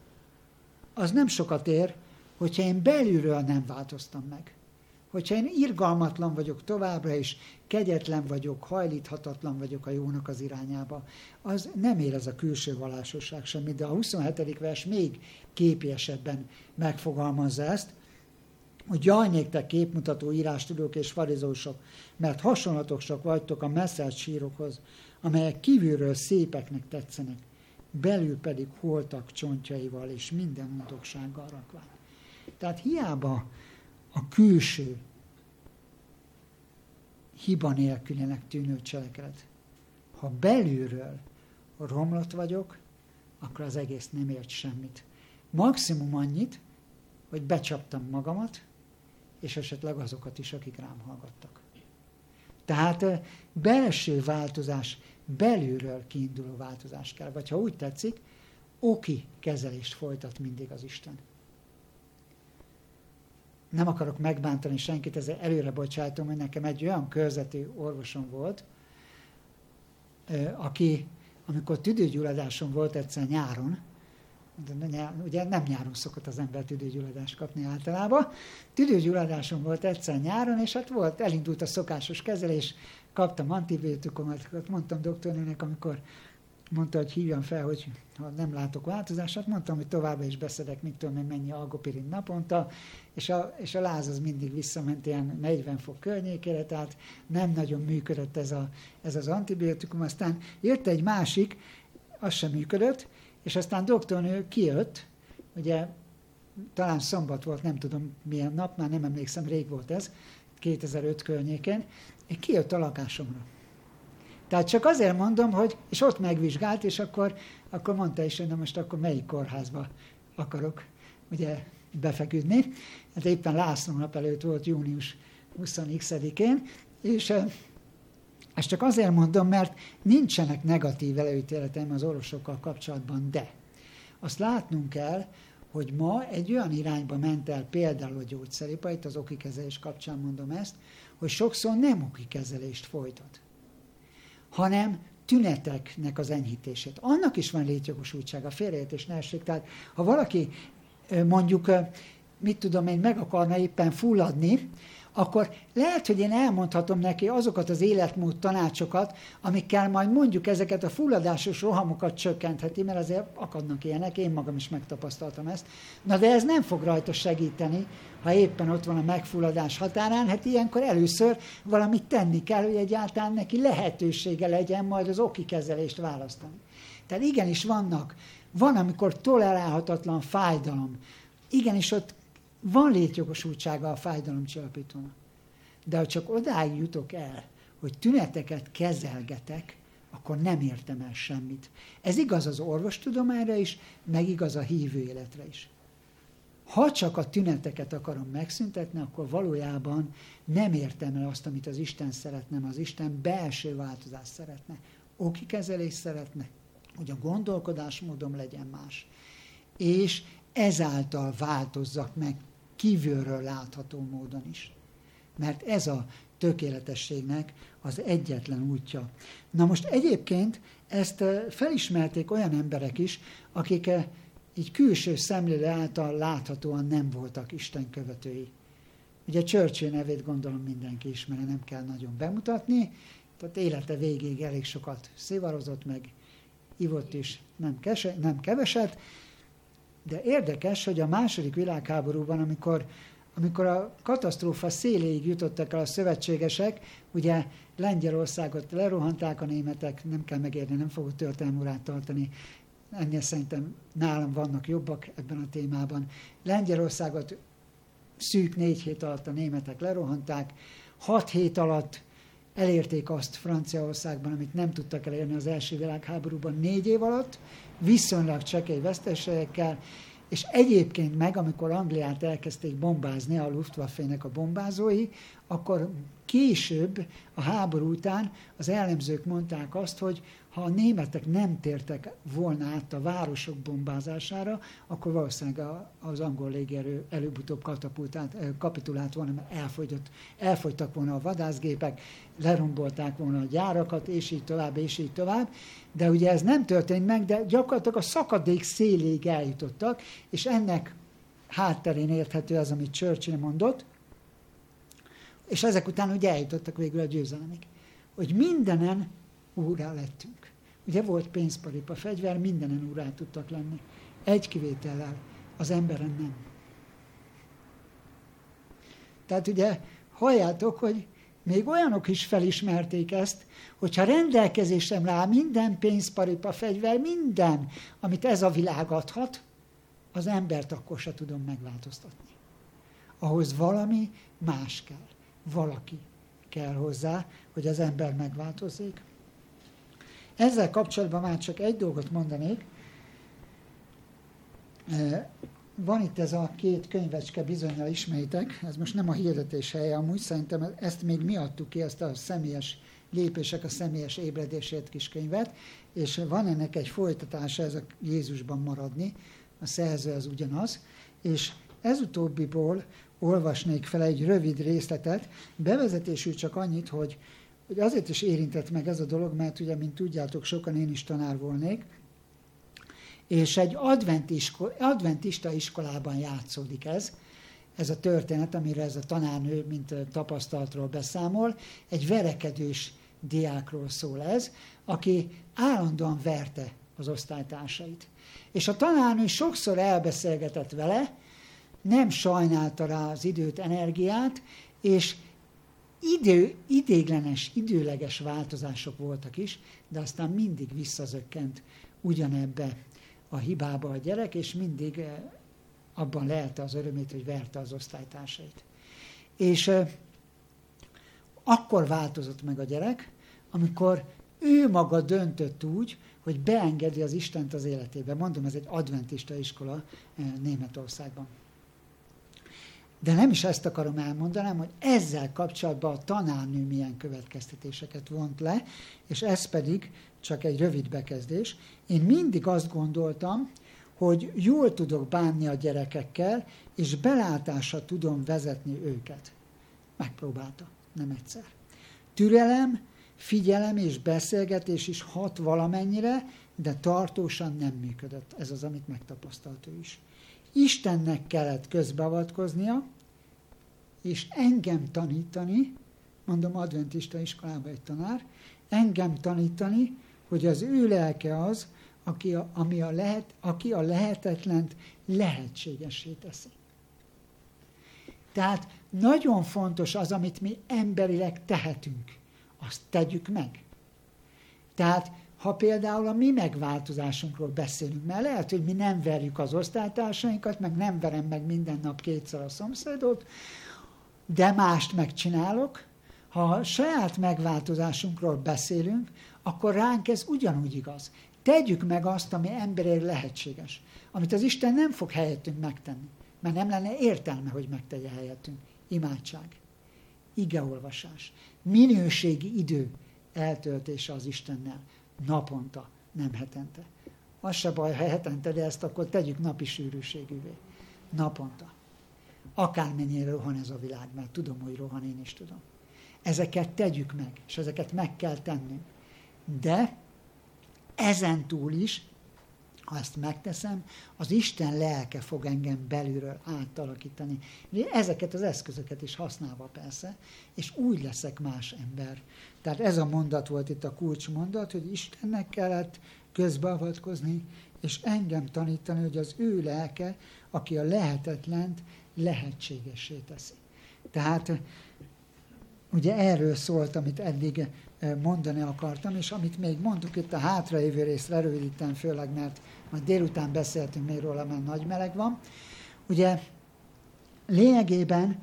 az nem sokat ér, hogyha én belülről nem változtam meg. Hogyha én irgalmatlan vagyok továbbra is, kegyetlen vagyok, hajlíthatatlan vagyok a jónak az irányába, az nem ér ez a külső vallásosság semmit, de a huszonhetedik vers még képiesebben megfogalmazza ezt, hogy jaj, néktek képmutató írástudók és farizeusok, mert hasonlatosak vagytok a messzelt sírokhoz, amelyek kívülről szépeknek tetszenek, belül pedig holtak csontjaival és minden undoksággal rakván. Tehát hiába a külső hiba nélkülinek tűnő cselekedet. Ha belülről romlott vagyok, akkor az egész nem ért semmit. Maximum annyit, hogy becsaptam magamat, és esetleg azokat is, akik rám hallgattak. Tehát belső változás, belülről kiinduló változás kell, vagy ha úgy tetszik, oki kezelést folytat mindig az Isten. Nem akarok megbántani senkit, ezzel előre bocsájtom, hogy nekem egy olyan körzeti orvosom volt, aki, amikor tüdőgyulladásom volt egyszer nyáron, de ugye nem nyáron szokott az ember tüdőgyulladást kapni általában. Tüdőgyulladásom volt egyszer nyáron, és hát volt, elindult a szokásos kezelés, kaptam antibiotikumot, mondtam doktornőnek, amikor mondta, hogy hívjam fel, hogy ha nem látok változást, hát mondtam, hogy továbbra is beszedek, mit tudom én, mennyi algopirin naponta, és a, és a láz az mindig visszament ilyen negyven fok környékére, tehát nem nagyon működött ez, a, ez az antibiotikum. Aztán jött egy másik, az sem működött, és aztán doktornő kijött, ugye talán szombat volt, nem tudom milyen nap, már nem emlékszem, rég volt ez, kétezer-öt környékén, és kijött a lakásomra. Tehát csak azért mondom, hogy, és ott megvizsgált, és akkor, akkor mondta is, hogy na most akkor melyik kórházba akarok ugye befeküdni. Hát éppen László nap előtt volt június huszonegyedikén, és ezt csak azért mondom, mert nincsenek negatív előítéleteim az orvosokkal kapcsolatban, de azt látnunk kell, hogy ma egy olyan irányba ment el például a gyógyszeripar, itt az oki kezelés kapcsán mondom ezt, hogy sokszor nem oki kezelést folytat, hanem tüneteknek az enyhítését. Annak is van létjogosultsága, félreértés ne essék. Tehát ha valaki mondjuk, mit tudom én, meg akarna éppen fulladni, akkor lehet, hogy én elmondhatom neki azokat az életmód tanácsokat, amikkel majd mondjuk ezeket a fulladásos rohamokat csökkentheti, mert azért akadnak ilyenek, én magam is megtapasztaltam ezt. Na de ez nem fog rajta segíteni, ha éppen ott van a megfulladás határán, hát ilyenkor először valamit tenni kell, hogy egyáltalán neki lehetősége legyen majd az oki kezelést választani. Tehát igenis vannak, van, amikor tolerálhatatlan fájdalom, igenis ott van létjogosultsága a fájdalomcsillapítónak. De ha csak odáig jutok el, hogy tüneteket kezelgetek, akkor nem értem el semmit. Ez igaz az orvostudományra is, meg igaz a hívő életre is. Ha csak a tüneteket akarom megszüntetni, akkor valójában nem értem el azt, amit az Isten szeretne, az Isten belső változást szeretne. Oki kezelést szeretne, hogy a gondolkodásmódom legyen más. És ezáltal változzak meg kívülről látható módon is. Mert ez a tökéletességnek az egyetlen útja. Na most egyébként ezt felismerték olyan emberek is, akik így külső szemlélő által láthatóan nem voltak Isten követői. Ugye Churchill nevét gondolom mindenki ismeri, nem kell nagyon bemutatni, tehát élete végéig elég sokat szivarozott, meg ivott is, nem, kese, nem keveset, de érdekes, hogy a második világháborúban, amikor, amikor a katasztrófa széléig jutottak el a szövetségesek, ugye Lengyelországot lerohanták a németek, nem kell megérni, nem fogok történelmórát tartani, ennél szerintem nálam vannak jobbak ebben a témában. Lengyelországot szűk négy hét alatt a németek lerohanták, hat hét alatt elérték azt Franciaországban, amit nem tudtak elérni az első világháborúban négy év alatt, viszonylag csekély veszteségekkel, és egyébként meg, amikor Angliát elkezdték bombázni a Luftwaffe-nek a bombázói, akkor később, a háború után az elemzők mondták azt, hogy ha a németek nem tértek volna át a városok bombázására, akkor valószínűleg az angol légierő előbb-utóbb kapitulált volna, mert elfogyott, elfogytak volna a vadászgépek, lerombolták volna a gyárakat, és így tovább, és így tovább. De ugye ez nem történt meg, de gyakorlatilag a szakadék széléig eljutottak, és ennek hátterén érthető az, amit Churchill mondott, és ezek után ugye eljutottak végül a győzelemig. Hogy mindenen úrrá lettünk. Ugye volt pénzparipa, fegyver, mindenen úrrá tudtak lenni. Egy kivétellel, az emberen nem. Tehát ugye halljátok, hogy még olyanok is felismerték ezt, hogyha rendelkezésemre áll minden pénzparipa, fegyver, minden, amit ez a világ adhat, az embert akkor se tudom megváltoztatni. Ahhoz valami más kell. Valaki kell hozzá, hogy az ember megváltozzék. Ezzel kapcsolatban már csak egy dolgot mondanék. Van itt ez a két könyvecske, bizonnyal ismeritek, ez most nem a hirdetés helye, amúgy szerintem ezt még mi adtuk ki, ezt a személyes lépések, a személyes ébredésért kis könyvet, és van ennek egy folytatása, ez a Jézusban maradni, a szerző az ugyanaz, és ez utóbbiból olvasnék fel egy rövid részletet, bevezetésül csak annyit, hogy, hogy azért is érintett meg ez a dolog, mert ugye, mint tudjátok, sokan én is tanár volnék, és egy adventista iskolában játszódik ez, ez a történet, amire ez a tanárnő, mint tapasztalatról beszámol, egy verekedős diákról szól ez, aki állandóan verte az osztálytársait. És a tanárnő sokszor elbeszélgetett vele, nem sajnálta rá az időt, energiát, és idő, idéglenes, időleges változások voltak is, de aztán mindig visszazökkent ugyanebbe a hibába a gyerek, és mindig abban lelte az örömét, hogy verte az osztálytársait. És akkor változott meg a gyerek, amikor ő maga döntött úgy, hogy beengedi az Istent az életébe. Mondom, ez egy adventista iskola Németországban. De nem is ezt akarom elmondanom, hogy ezzel kapcsolatban a tanárnő milyen következtetéseket vont le, és ez pedig csak egy rövid bekezdés. Én mindig azt gondoltam, hogy jól tudok bánni a gyerekekkel, és belátásra tudom vezetni őket. Megpróbálta, nem egyszer. Türelem, figyelem és beszélgetés is hat valamennyire, de tartósan nem működött. Ez az, amit megtapasztalt ő is. Istennek kellett közbeavatkoznia, és engem tanítani, mondom, adventista iskolában egy tanár, engem tanítani, hogy az ő lelke az, aki a, ami a, lehet, aki a lehetetlent lehetségessé teszi. Tehát nagyon fontos az, amit mi emberileg tehetünk, azt tegyük meg. Tehát ha például a mi megváltozásunkról beszélünk, mert lehet, hogy mi nem verjük az osztálytársainkat, meg nem verem meg minden nap kétszer a szomszédot, de mást megcsinálok. Ha a saját megváltozásunkról beszélünk, akkor ránk ez ugyanúgy igaz. Tegyük meg azt, ami emberért lehetséges, amit az Isten nem fog helyettünk megtenni, mert nem lenne értelme, hogy megtegye helyettünk. Imádság, igeolvasás, minőségi idő eltöltése az Istennel, naponta, nem hetente. Az se baj, ha hetente, de ezt akkor tegyük napi sűrűségűvé. Naponta. Akármennyire rohan ez a világ, mert tudom, hogy rohan, én is tudom. Ezeket tegyük meg, és ezeket meg kell tennünk. De ezen túl is, ha ezt megteszem, az Isten lelke fog engem belülről átalakítani. Ezeket az eszközöket is használva persze, és úgy leszek más ember. Tehát ez a mondat volt itt a kulcsmondat, hogy Istennek kellett közbeavatkozni, és engem tanítani, hogy az ő lelke, aki a lehetetlent lehetségessé teszi. Tehát ugye erről szólt, amit eddig mondani akartam, és amit még mondtuk itt a hátralévő részt lerövidítem, főleg, mert majd délután beszéltünk még róla, mert nagy meleg van. Ugye lényegében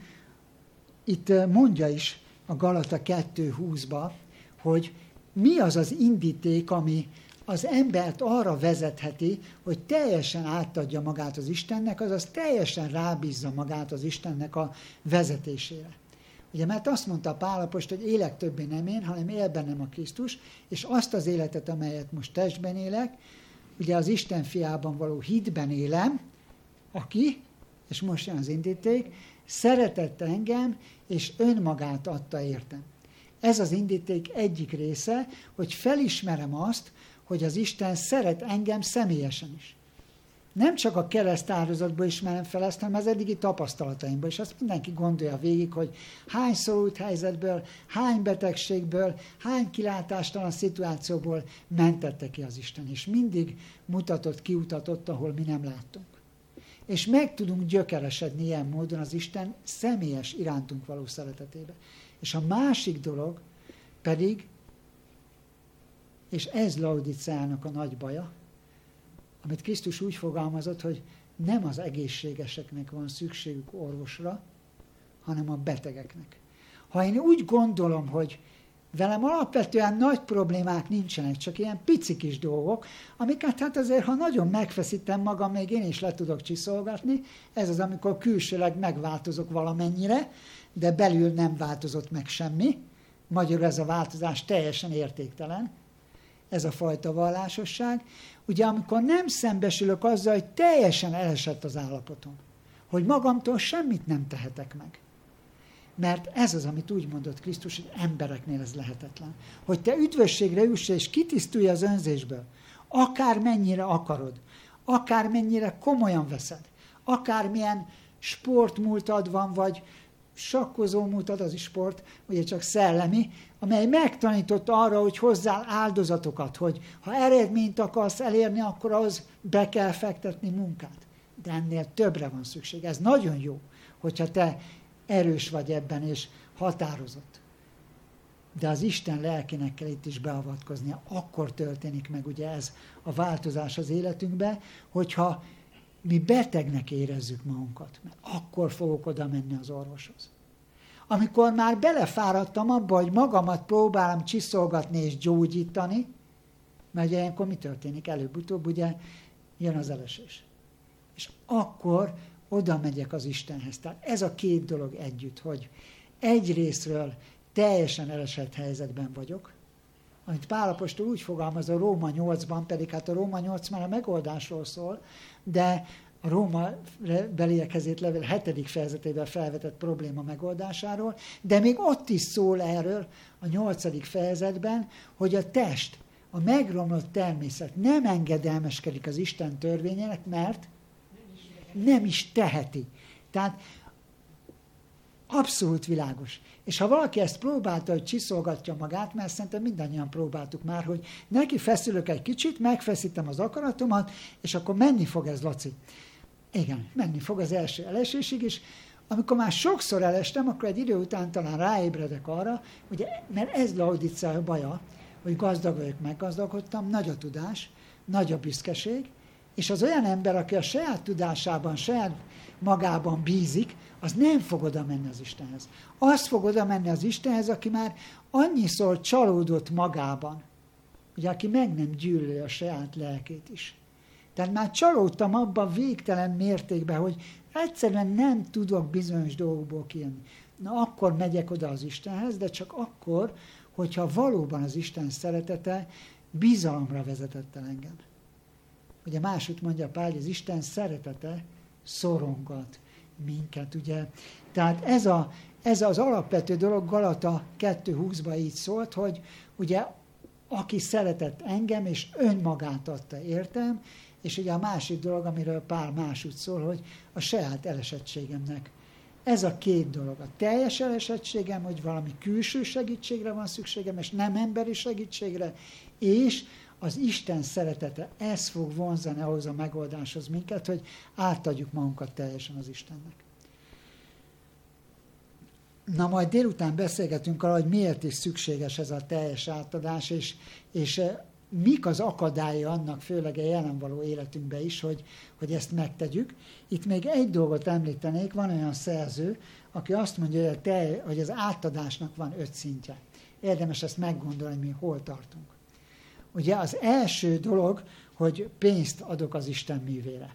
itt mondja is a Galata kettő húszba, hogy mi az az indíték, ami az embert arra vezetheti, hogy teljesen átadja magát az Istennek, azaz teljesen rábízza magát az Istennek a vezetésére. Ugye, mert azt mondta Pál apostol, hogy élek többé nem én, hanem él bennem a Krisztus, és azt az életet, amelyet most testben élek, ugye az Isten fiában való hitben élem, aki, és most jön az indíték, szeretett engem, és önmagát adta értem. Ez az indíték egyik része, hogy felismerem azt, hogy az Isten szeret engem személyesen is. Nem csak a kereszt áldozatból ismerem fel ezt, hanem az eddigi tapasztalataimból, és azt mindenki gondolja végig, hogy hány szorult helyzetből, hány betegségből, hány kilátástalan szituációból mentette ki az Isten, és mindig mutatott, kiutatott, ahol mi nem láttunk. És meg tudunk gyökeresedni ilyen módon az Isten személyes irántunk való szeretetébe. És a másik dolog pedig, és ez Laodicéának a nagy baja, amit Krisztus úgy fogalmazott, hogy nem az egészségeseknek van szükségük orvosra, hanem a betegeknek. Ha én úgy gondolom, hogy velem alapvetően nagy problémák nincsenek, csak ilyen pici kis dolgok, amiket hát azért, ha nagyon megfeszítem magam, még én is le tudok csiszolgatni, ez az, amikor külsőleg megváltozok valamennyire, de belül nem változott meg semmi, magyarul ez a változás teljesen értéktelen, ez a fajta vallásosság. Ugye amikor nem szembesülök azzal, hogy teljesen elesett az állapotom, hogy magamtól semmit nem tehetek meg. Mert ez az, amit úgy mondott Krisztus, hogy embereknél ez lehetetlen. Hogy te üdvösségre juss és kitisztulj az önzésből, akármennyire akarod, akármennyire komolyan veszed, akármilyen sportmúltad van, vagy sakkozó múltad, az is sport, ugye csak szellemi, amely megtanított arra, hogy hozzál áldozatokat, hogy ha eredményt akarsz elérni, akkor ahhoz be kell fektetni munkát. De ennél többre van szükség. Ez nagyon jó, hogyha te erős vagy ebben, és határozott. De az Isten lelkének kell itt is beavatkoznia. Akkor történik meg ugye ez a változás az életünkbe, hogyha mi betegnek érezzük magunkat, mert akkor fogok oda menni az orvoshoz. Amikor már belefáradtam abba, hogy magamat próbálom csiszolgatni és gyógyítani, mert ilyenkor mi történik? Előbb-utóbb ugye jön az elesés. És akkor oda megyek az Istenhez. Tehát ez a két dolog együtt, hogy egyrészről teljesen elesett helyzetben vagyok, amit Pál apostol úgy fogalmaz a Róma nyolcban, pedig hát a Róma nyolc már a megoldásról szól, de a Róma beliekhez levél hetedik fejezetében felvetett probléma megoldásáról, de még ott is szól erről a nyolcadik fejezetben, hogy a test, a megromlott természet nem engedelmeskedik az Isten törvényének, mert nem is teheti. Tehát Abszolút világos. És ha valaki ezt próbálta, hogy csiszolgatja magát, mert szerintem mindannyian próbáltuk már, hogy neki feszülök egy kicsit, megfeszítem az akaratomat, és akkor menni fog ez, Laci. Igen, menni fog az első elesésig is. Amikor már sokszor elestem, akkor egy idő után talán ráébredek arra, ugye, mert ez Laodicea baja, hogy gazdag vagyok, meggazdagodtam, nagy a tudás, nagy a büszkeség, és az olyan ember, aki a saját tudásában, saját magában bízik, az nem fog oda menni az Istenhez. Az fog oda menni az Istenhez, aki már annyiszor csalódott magában, ugye, aki meg nem gyűlöli a saját lelkét is. Tehát már csalódtam abban végtelen mértékben, hogy egyszerűen nem tudok bizonyos dolgokból kijönni. Na akkor megyek oda az Istenhez, de csak akkor, hogyha valóban az Isten szeretete bizalomra vezetett el engem. Ugye másút mondja Pál, hogy az Isten szeretete szorongat minket, ugye. Tehát ez, a, ez az alapvető dolog Galata kettő húszban így szólt, hogy ugye aki szeretett engem, és önmagát adta értem, és ugye a másik dolog, amiről Pál másút szól, hogy a saját elesettségemnek. Ez a két dolog. A teljes elesettségem, hogy valami külső segítségre van szükségem, és nem emberi segítségre, és az Isten szeretete, ez fog vonzani ahhoz a megoldáshoz minket, hogy átadjuk magunkat teljesen az Istennek. Na majd délután beszélgetünk arra, hogy miért is szükséges ez a teljes átadás, és, és mik az akadályai annak, főleg a jelen való életünkben is, hogy, hogy ezt megtegyük. Itt még egy dolgot említenék, van olyan szerző, aki azt mondja, hogy, a tej, hogy az átadásnak van öt szintje. Érdemes ezt meggondolni, mi hol tartunk. Ugye az első dolog, hogy pénzt adok az Isten művére.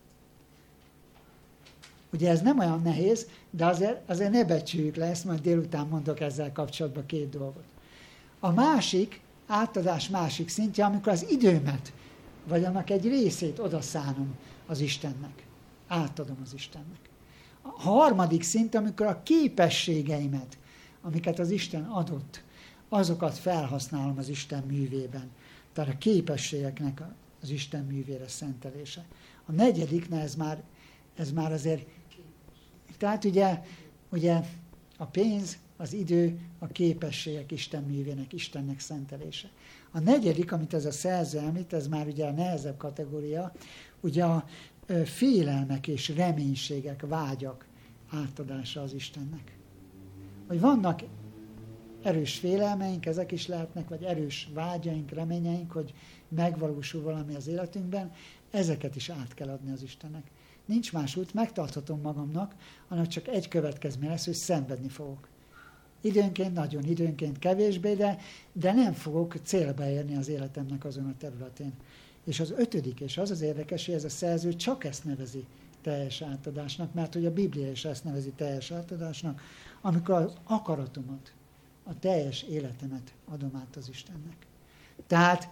Ugye ez nem olyan nehéz, de azért, azért ne becsüljük le, ezt majd délután mondok ezzel kapcsolatban két dolgot. A másik, átadás másik szintje, amikor az időmet, vagy annak egy részét odaszánom az Istennek. Átadom az Istennek. A harmadik szint, amikor a képességeimet, amiket az Isten adott, azokat felhasználom az Isten művében. Tehát a képességeknek az Isten művére szentelése. A negyedik, ez már, ez már azért, tehát ugye, ugye a pénz, az idő, a képességek Isten művének, Istennek szentelése. A negyedik, amit ez a szerző említ, ez már ugye a nehezebb kategória, ugye a félelmek és reménységek, vágyak átadása az Istennek. Hogy vannak erős félelmeink, ezek is lehetnek, vagy erős vágyaink, reményeink, hogy megvalósul valami az életünkben, ezeket is át kell adni az Istennek. Nincs más út, megtarthatom magamnak, annak csak egy következmény lesz, hogy szenvedni fogok. Időnként nagyon, időnként kevésbé, de, de nem fogok célba érni az életemnek azon a területén. És az ötödik, és az az érdekes, hogy ez a szerző csak ezt nevezi teljes átadásnak, mert hogy a Biblia is ezt nevezi teljes átadásnak, amikor az akaratomat, a teljes életemet adom át az Istennek. Tehát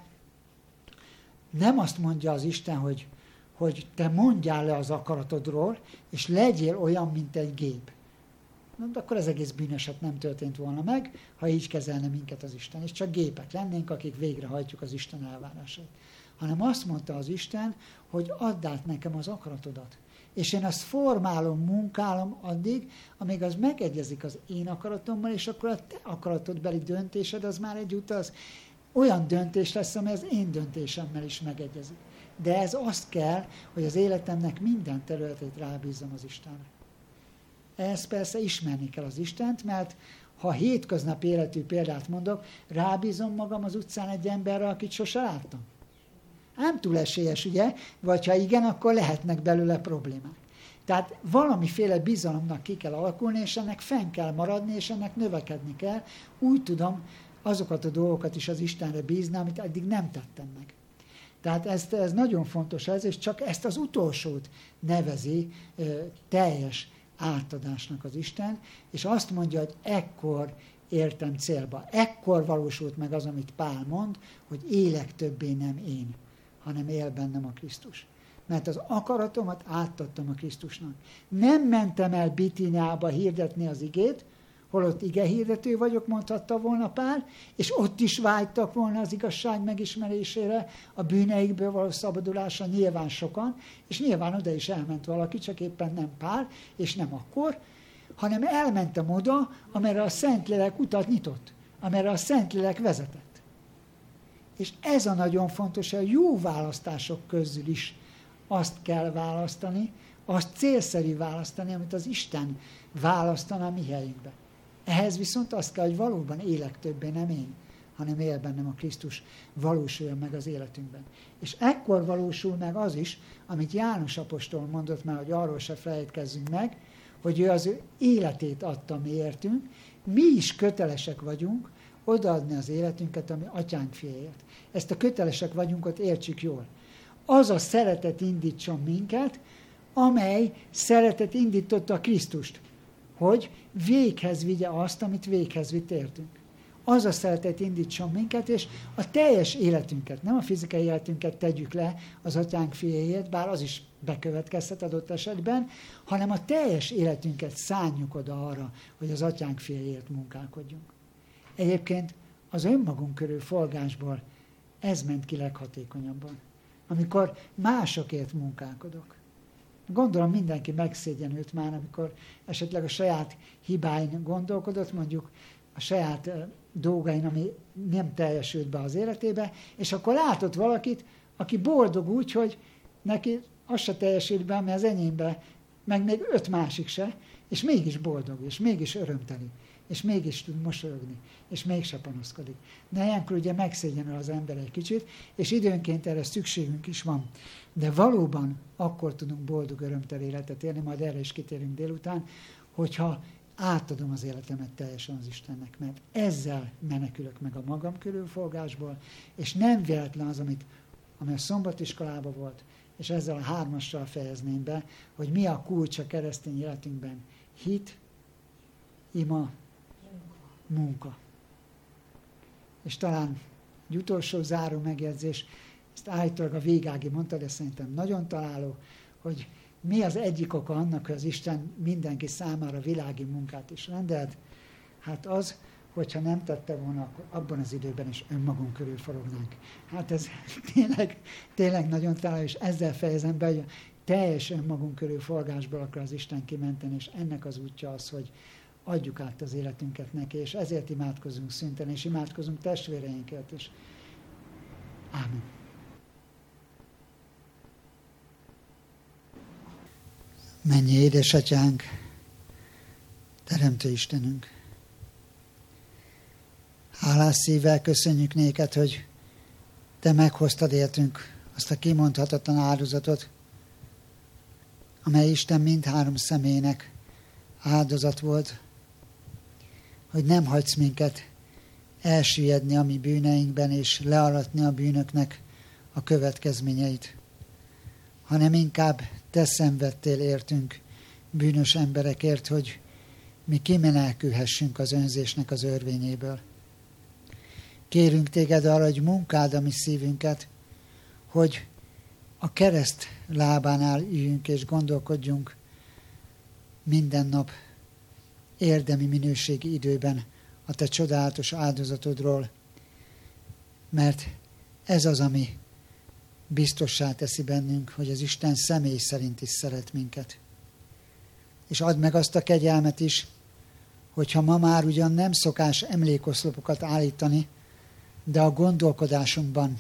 nem azt mondja az Isten, hogy, hogy te mondjál le az akaratodról, és legyél olyan, mint egy gép. Na, akkor az egész bűneset nem történt volna meg, ha így kezelne minket az Isten, és csak gépek lennénk, akik végrehajtjuk az Isten elvárásait. Hanem azt mondta az Isten, hogy add át nekem az akaratodat. És én azt formálom, munkálom addig, amíg az megegyezik az én akaratommal, és akkor a te akaratodbeli döntésed az már egyúttal az olyan döntés lesz, ami az én döntésemmel is megegyezik. De ez azt kell, hogy az életemnek minden területét rábízzam az Istenre. Ezt persze ismerni kell az Istent, mert ha hétköznapi életű példát mondok, rábízom magam az utcán egy emberre, akit sose láttam. Nem túl esélyes, ugye? Vagy ha igen, akkor lehetnek belőle problémák. Tehát valamiféle bizalomnak ki kell alakulni, és ennek fenn kell maradni, és ennek növekedni kell. Úgy tudom azokat a dolgokat is az Istenre bízni, amit eddig nem tettem meg. Tehát ez, ez nagyon fontos ez, és csak ezt az utolsót nevezi ö, teljes átadásnak az Isten, és azt mondja, hogy ekkor értem célba. Ekkor valósult meg az, amit Pál mond, hogy élek többé nem én, hanem él bennem a Krisztus. Mert az akaratomat átadtam a Krisztusnak. Nem mentem el Bitíniába hirdetni az igét, holott igehirdető vagyok, mondhatta volna Pál, és ott is vágytak volna az igazság megismerésére, a bűneikből való szabadulásra nyilván sokan, és nyilván oda is elment valaki, csak éppen nem Pál, és nem akkor, hanem elmentem oda, amerre a Szentlélek utat nyitott, amerre a Szentlélek vezetett. És ez a nagyon fontos, a jó választások közül is azt kell választani, azt célszerű választani, amit az Isten választana a mi helyünkbe. Ehhez viszont azt kell, hogy valóban élek többé, nem én, hanem él bennem a Krisztus, valósuljon meg az életünkben. És ekkor valósul meg az is, amit János apostol mondott már, hogy arról se felejtkezzünk meg, hogy ő az ő életét adta mi értünk, mi is kötelesek vagyunk odaadni az életünket, ami atyánk fiáért. Ezt a kötelesek vagyunkot értsük jól. Az a szeretet indítson minket, amely szeretet indította a Krisztust, hogy véghez vigye azt, amit véghez vitt értünk. Az a szeretet indítson minket, és a teljes életünket, nem a fizikai életünket tegyük le az atyánk fiáért, bár az is bekövetkezhet adott esetben, hanem a teljes életünket szánjuk oda arra, hogy az atyánk fiáért munkálkodjunk. Egyébként az önmagunk körül forgásból ez ment ki leghatékonyabban. Amikor másokért munkálkodok. Gondolom mindenki megszégyenült már, amikor esetleg a saját hibáin gondolkodott, mondjuk a saját dolgain, ami nem teljesült be az életébe, és akkor látott valakit, aki boldog úgy, hogy neki az se teljesült be, ami az enyémbe, meg még öt másik se, és mégis boldog, és mégis örömteli, és mégis tud mosolyogni, és mégse panaszkodik. De ilyenkor ugye megszégyenül az ember egy kicsit, és időnként erre szükségünk is van. De valóban akkor tudunk boldog, örömteli életet élni, majd erre is kitérünk délután, hogyha átadom az életemet teljesen az Istennek, mert ezzel menekülök meg a magam körülforgásból, és nem véletlen az, amit, ami a szombatiskolában volt, és ezzel a hármassal fejezném be, hogy mi a kulcs a keresztény életünkben. Hit, ima, munka. És talán egy utolsó záró megjegyzés, ezt állítólag a Végági mondta, de szerintem nagyon találó, hogy mi az egyik oka annak, hogy az Isten mindenki számára világi munkát is rendelt? Hát az, hogyha nem tette volna, akkor abban az időben is önmagunk körül forognánk. Hát ez tényleg, tényleg nagyon találó, és ezzel fejezem be, hogy a teljes önmagunk körül forgásból akar az Isten kimenteni, és ennek az útja az, hogy adjuk át az életünket neki, és ezért imádkozunk szünten, és imádkozunk testvéreinkért is. Ámen. Mennyi édesatyánk, Teremtő Istenünk! Hálás szívvel köszönjük néked, hogy te meghoztad értünk azt a kimondhatatlan áldozatot, amely Isten mindhárom személynek áldozat volt, hogy nem hagysz minket elsüllyedni a mi bűneinkben, és learatni a bűnöknek a következményeit, hanem inkább te szenvedtél értünk bűnös emberekért, hogy mi kimenekülhessünk az önzésnek az örvényéből. Kérünk téged arra, hogy munkáld a mi szívünket, hogy a kereszt lábánál üljünk és gondolkodjunk minden nap érdemi minőségi időben a te csodálatos áldozatodról, mert ez az, ami biztossá teszi bennünk, hogy az Isten személy szerint is szeret minket. És add meg azt a kegyelmet is, hogyha ma már ugyan nem szokás emlékoszlopokat állítani, de a gondolkodásunkban,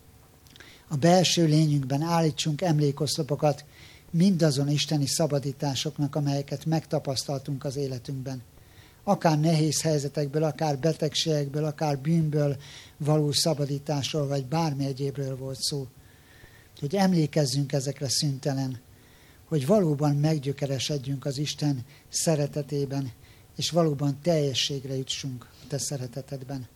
a belső lényünkben állítsunk emlékoszlopokat mindazon isteni szabadításoknak, amelyeket megtapasztaltunk az életünkben. Akár nehéz helyzetekből, akár betegségekből, akár bűnből való szabadításról, vagy bármi egyébről volt szó. Hogy emlékezzünk ezekre szüntelen, hogy valóban meggyökeresedjünk az Isten szeretetében, és valóban teljességre jutsunk a te szeretetedben.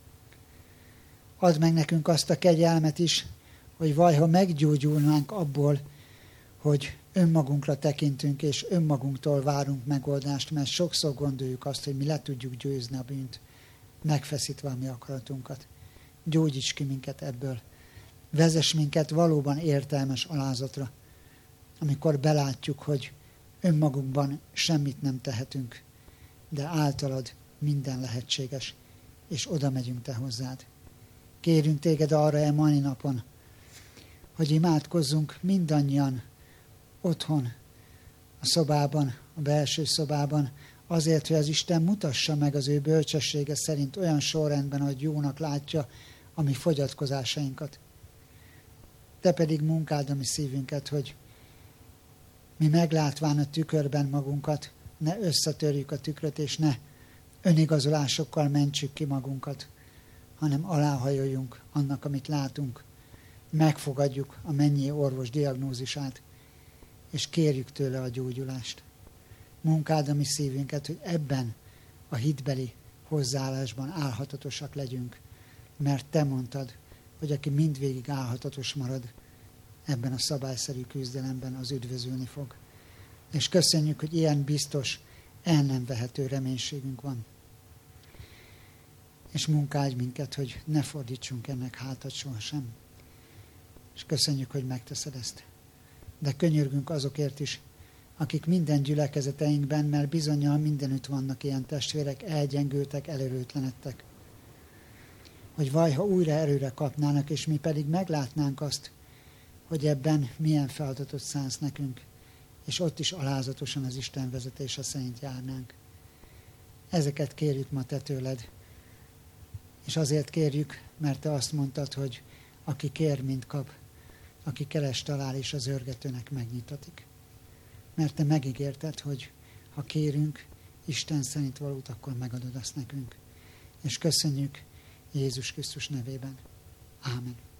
Add meg nekünk azt a kegyelmet is, hogy valaha meggyógyulnánk abból, hogy önmagunkra tekintünk, és önmagunktól várunk megoldást, mert sokszor gondoljuk azt, hogy mi le tudjuk győzni a bűnt, megfeszítve a mi akaratunkat. Gyógyíts ki minket ebből. Vezess minket valóban értelmes alázatra, amikor belátjuk, hogy önmagunkban semmit nem tehetünk, de általad minden lehetséges, és oda megyünk te hozzád. Kérünk téged arra e mai napon, hogy imádkozzunk mindannyian otthon, a szobában, a belső szobában, azért, hogy az Isten mutassa meg az ő bölcsessége szerint olyan sorrendben, ahogy jónak látja a mi fogyatkozásainkat. Te pedig munkáld a mi szívünket, hogy mi meglátván a tükörben magunkat, ne összetörjük a tükröt, és ne önigazolásokkal mentsük ki magunkat, hanem aláhajoljunk annak, amit látunk, megfogadjuk a mennyi orvos diagnózisát, és kérjük tőle a gyógyulást. Munkáld a mi szívünket, hogy ebben a hitbeli hozzáállásban állhatatosak legyünk, mert te mondtad, hogy aki mindvégig állhatatos marad, ebben a szabályszerű küzdelemben az üdvözülni fog. És köszönjük, hogy ilyen biztos, el nem vehető reménységünk van. És munkálj minket, hogy ne fordítsunk ennek hátat sohasem. És köszönjük, hogy megteszed ezt. De könyörgünk azokért is, akik minden gyülekezeteinkben, mert bizonnyal mindenütt vannak ilyen testvérek, elgyengültek, elörőtlenedtek. Hogy vaj, ha újra erőre kapnának, és mi pedig meglátnánk azt, hogy ebben milyen feladatot szánsz nekünk, és ott is alázatosan az Isten vezetése szerint járnánk. Ezeket kérjük ma te tőled, és azért kérjük, mert te azt mondtad, hogy aki kér, mind kap, aki keres, talál, és az örgetőnek megnyitatik. Mert te megígérted, hogy ha kérünk Isten szerint valót, akkor megadod azt nekünk. És köszönjük Jézus Krisztus nevében. Ámen.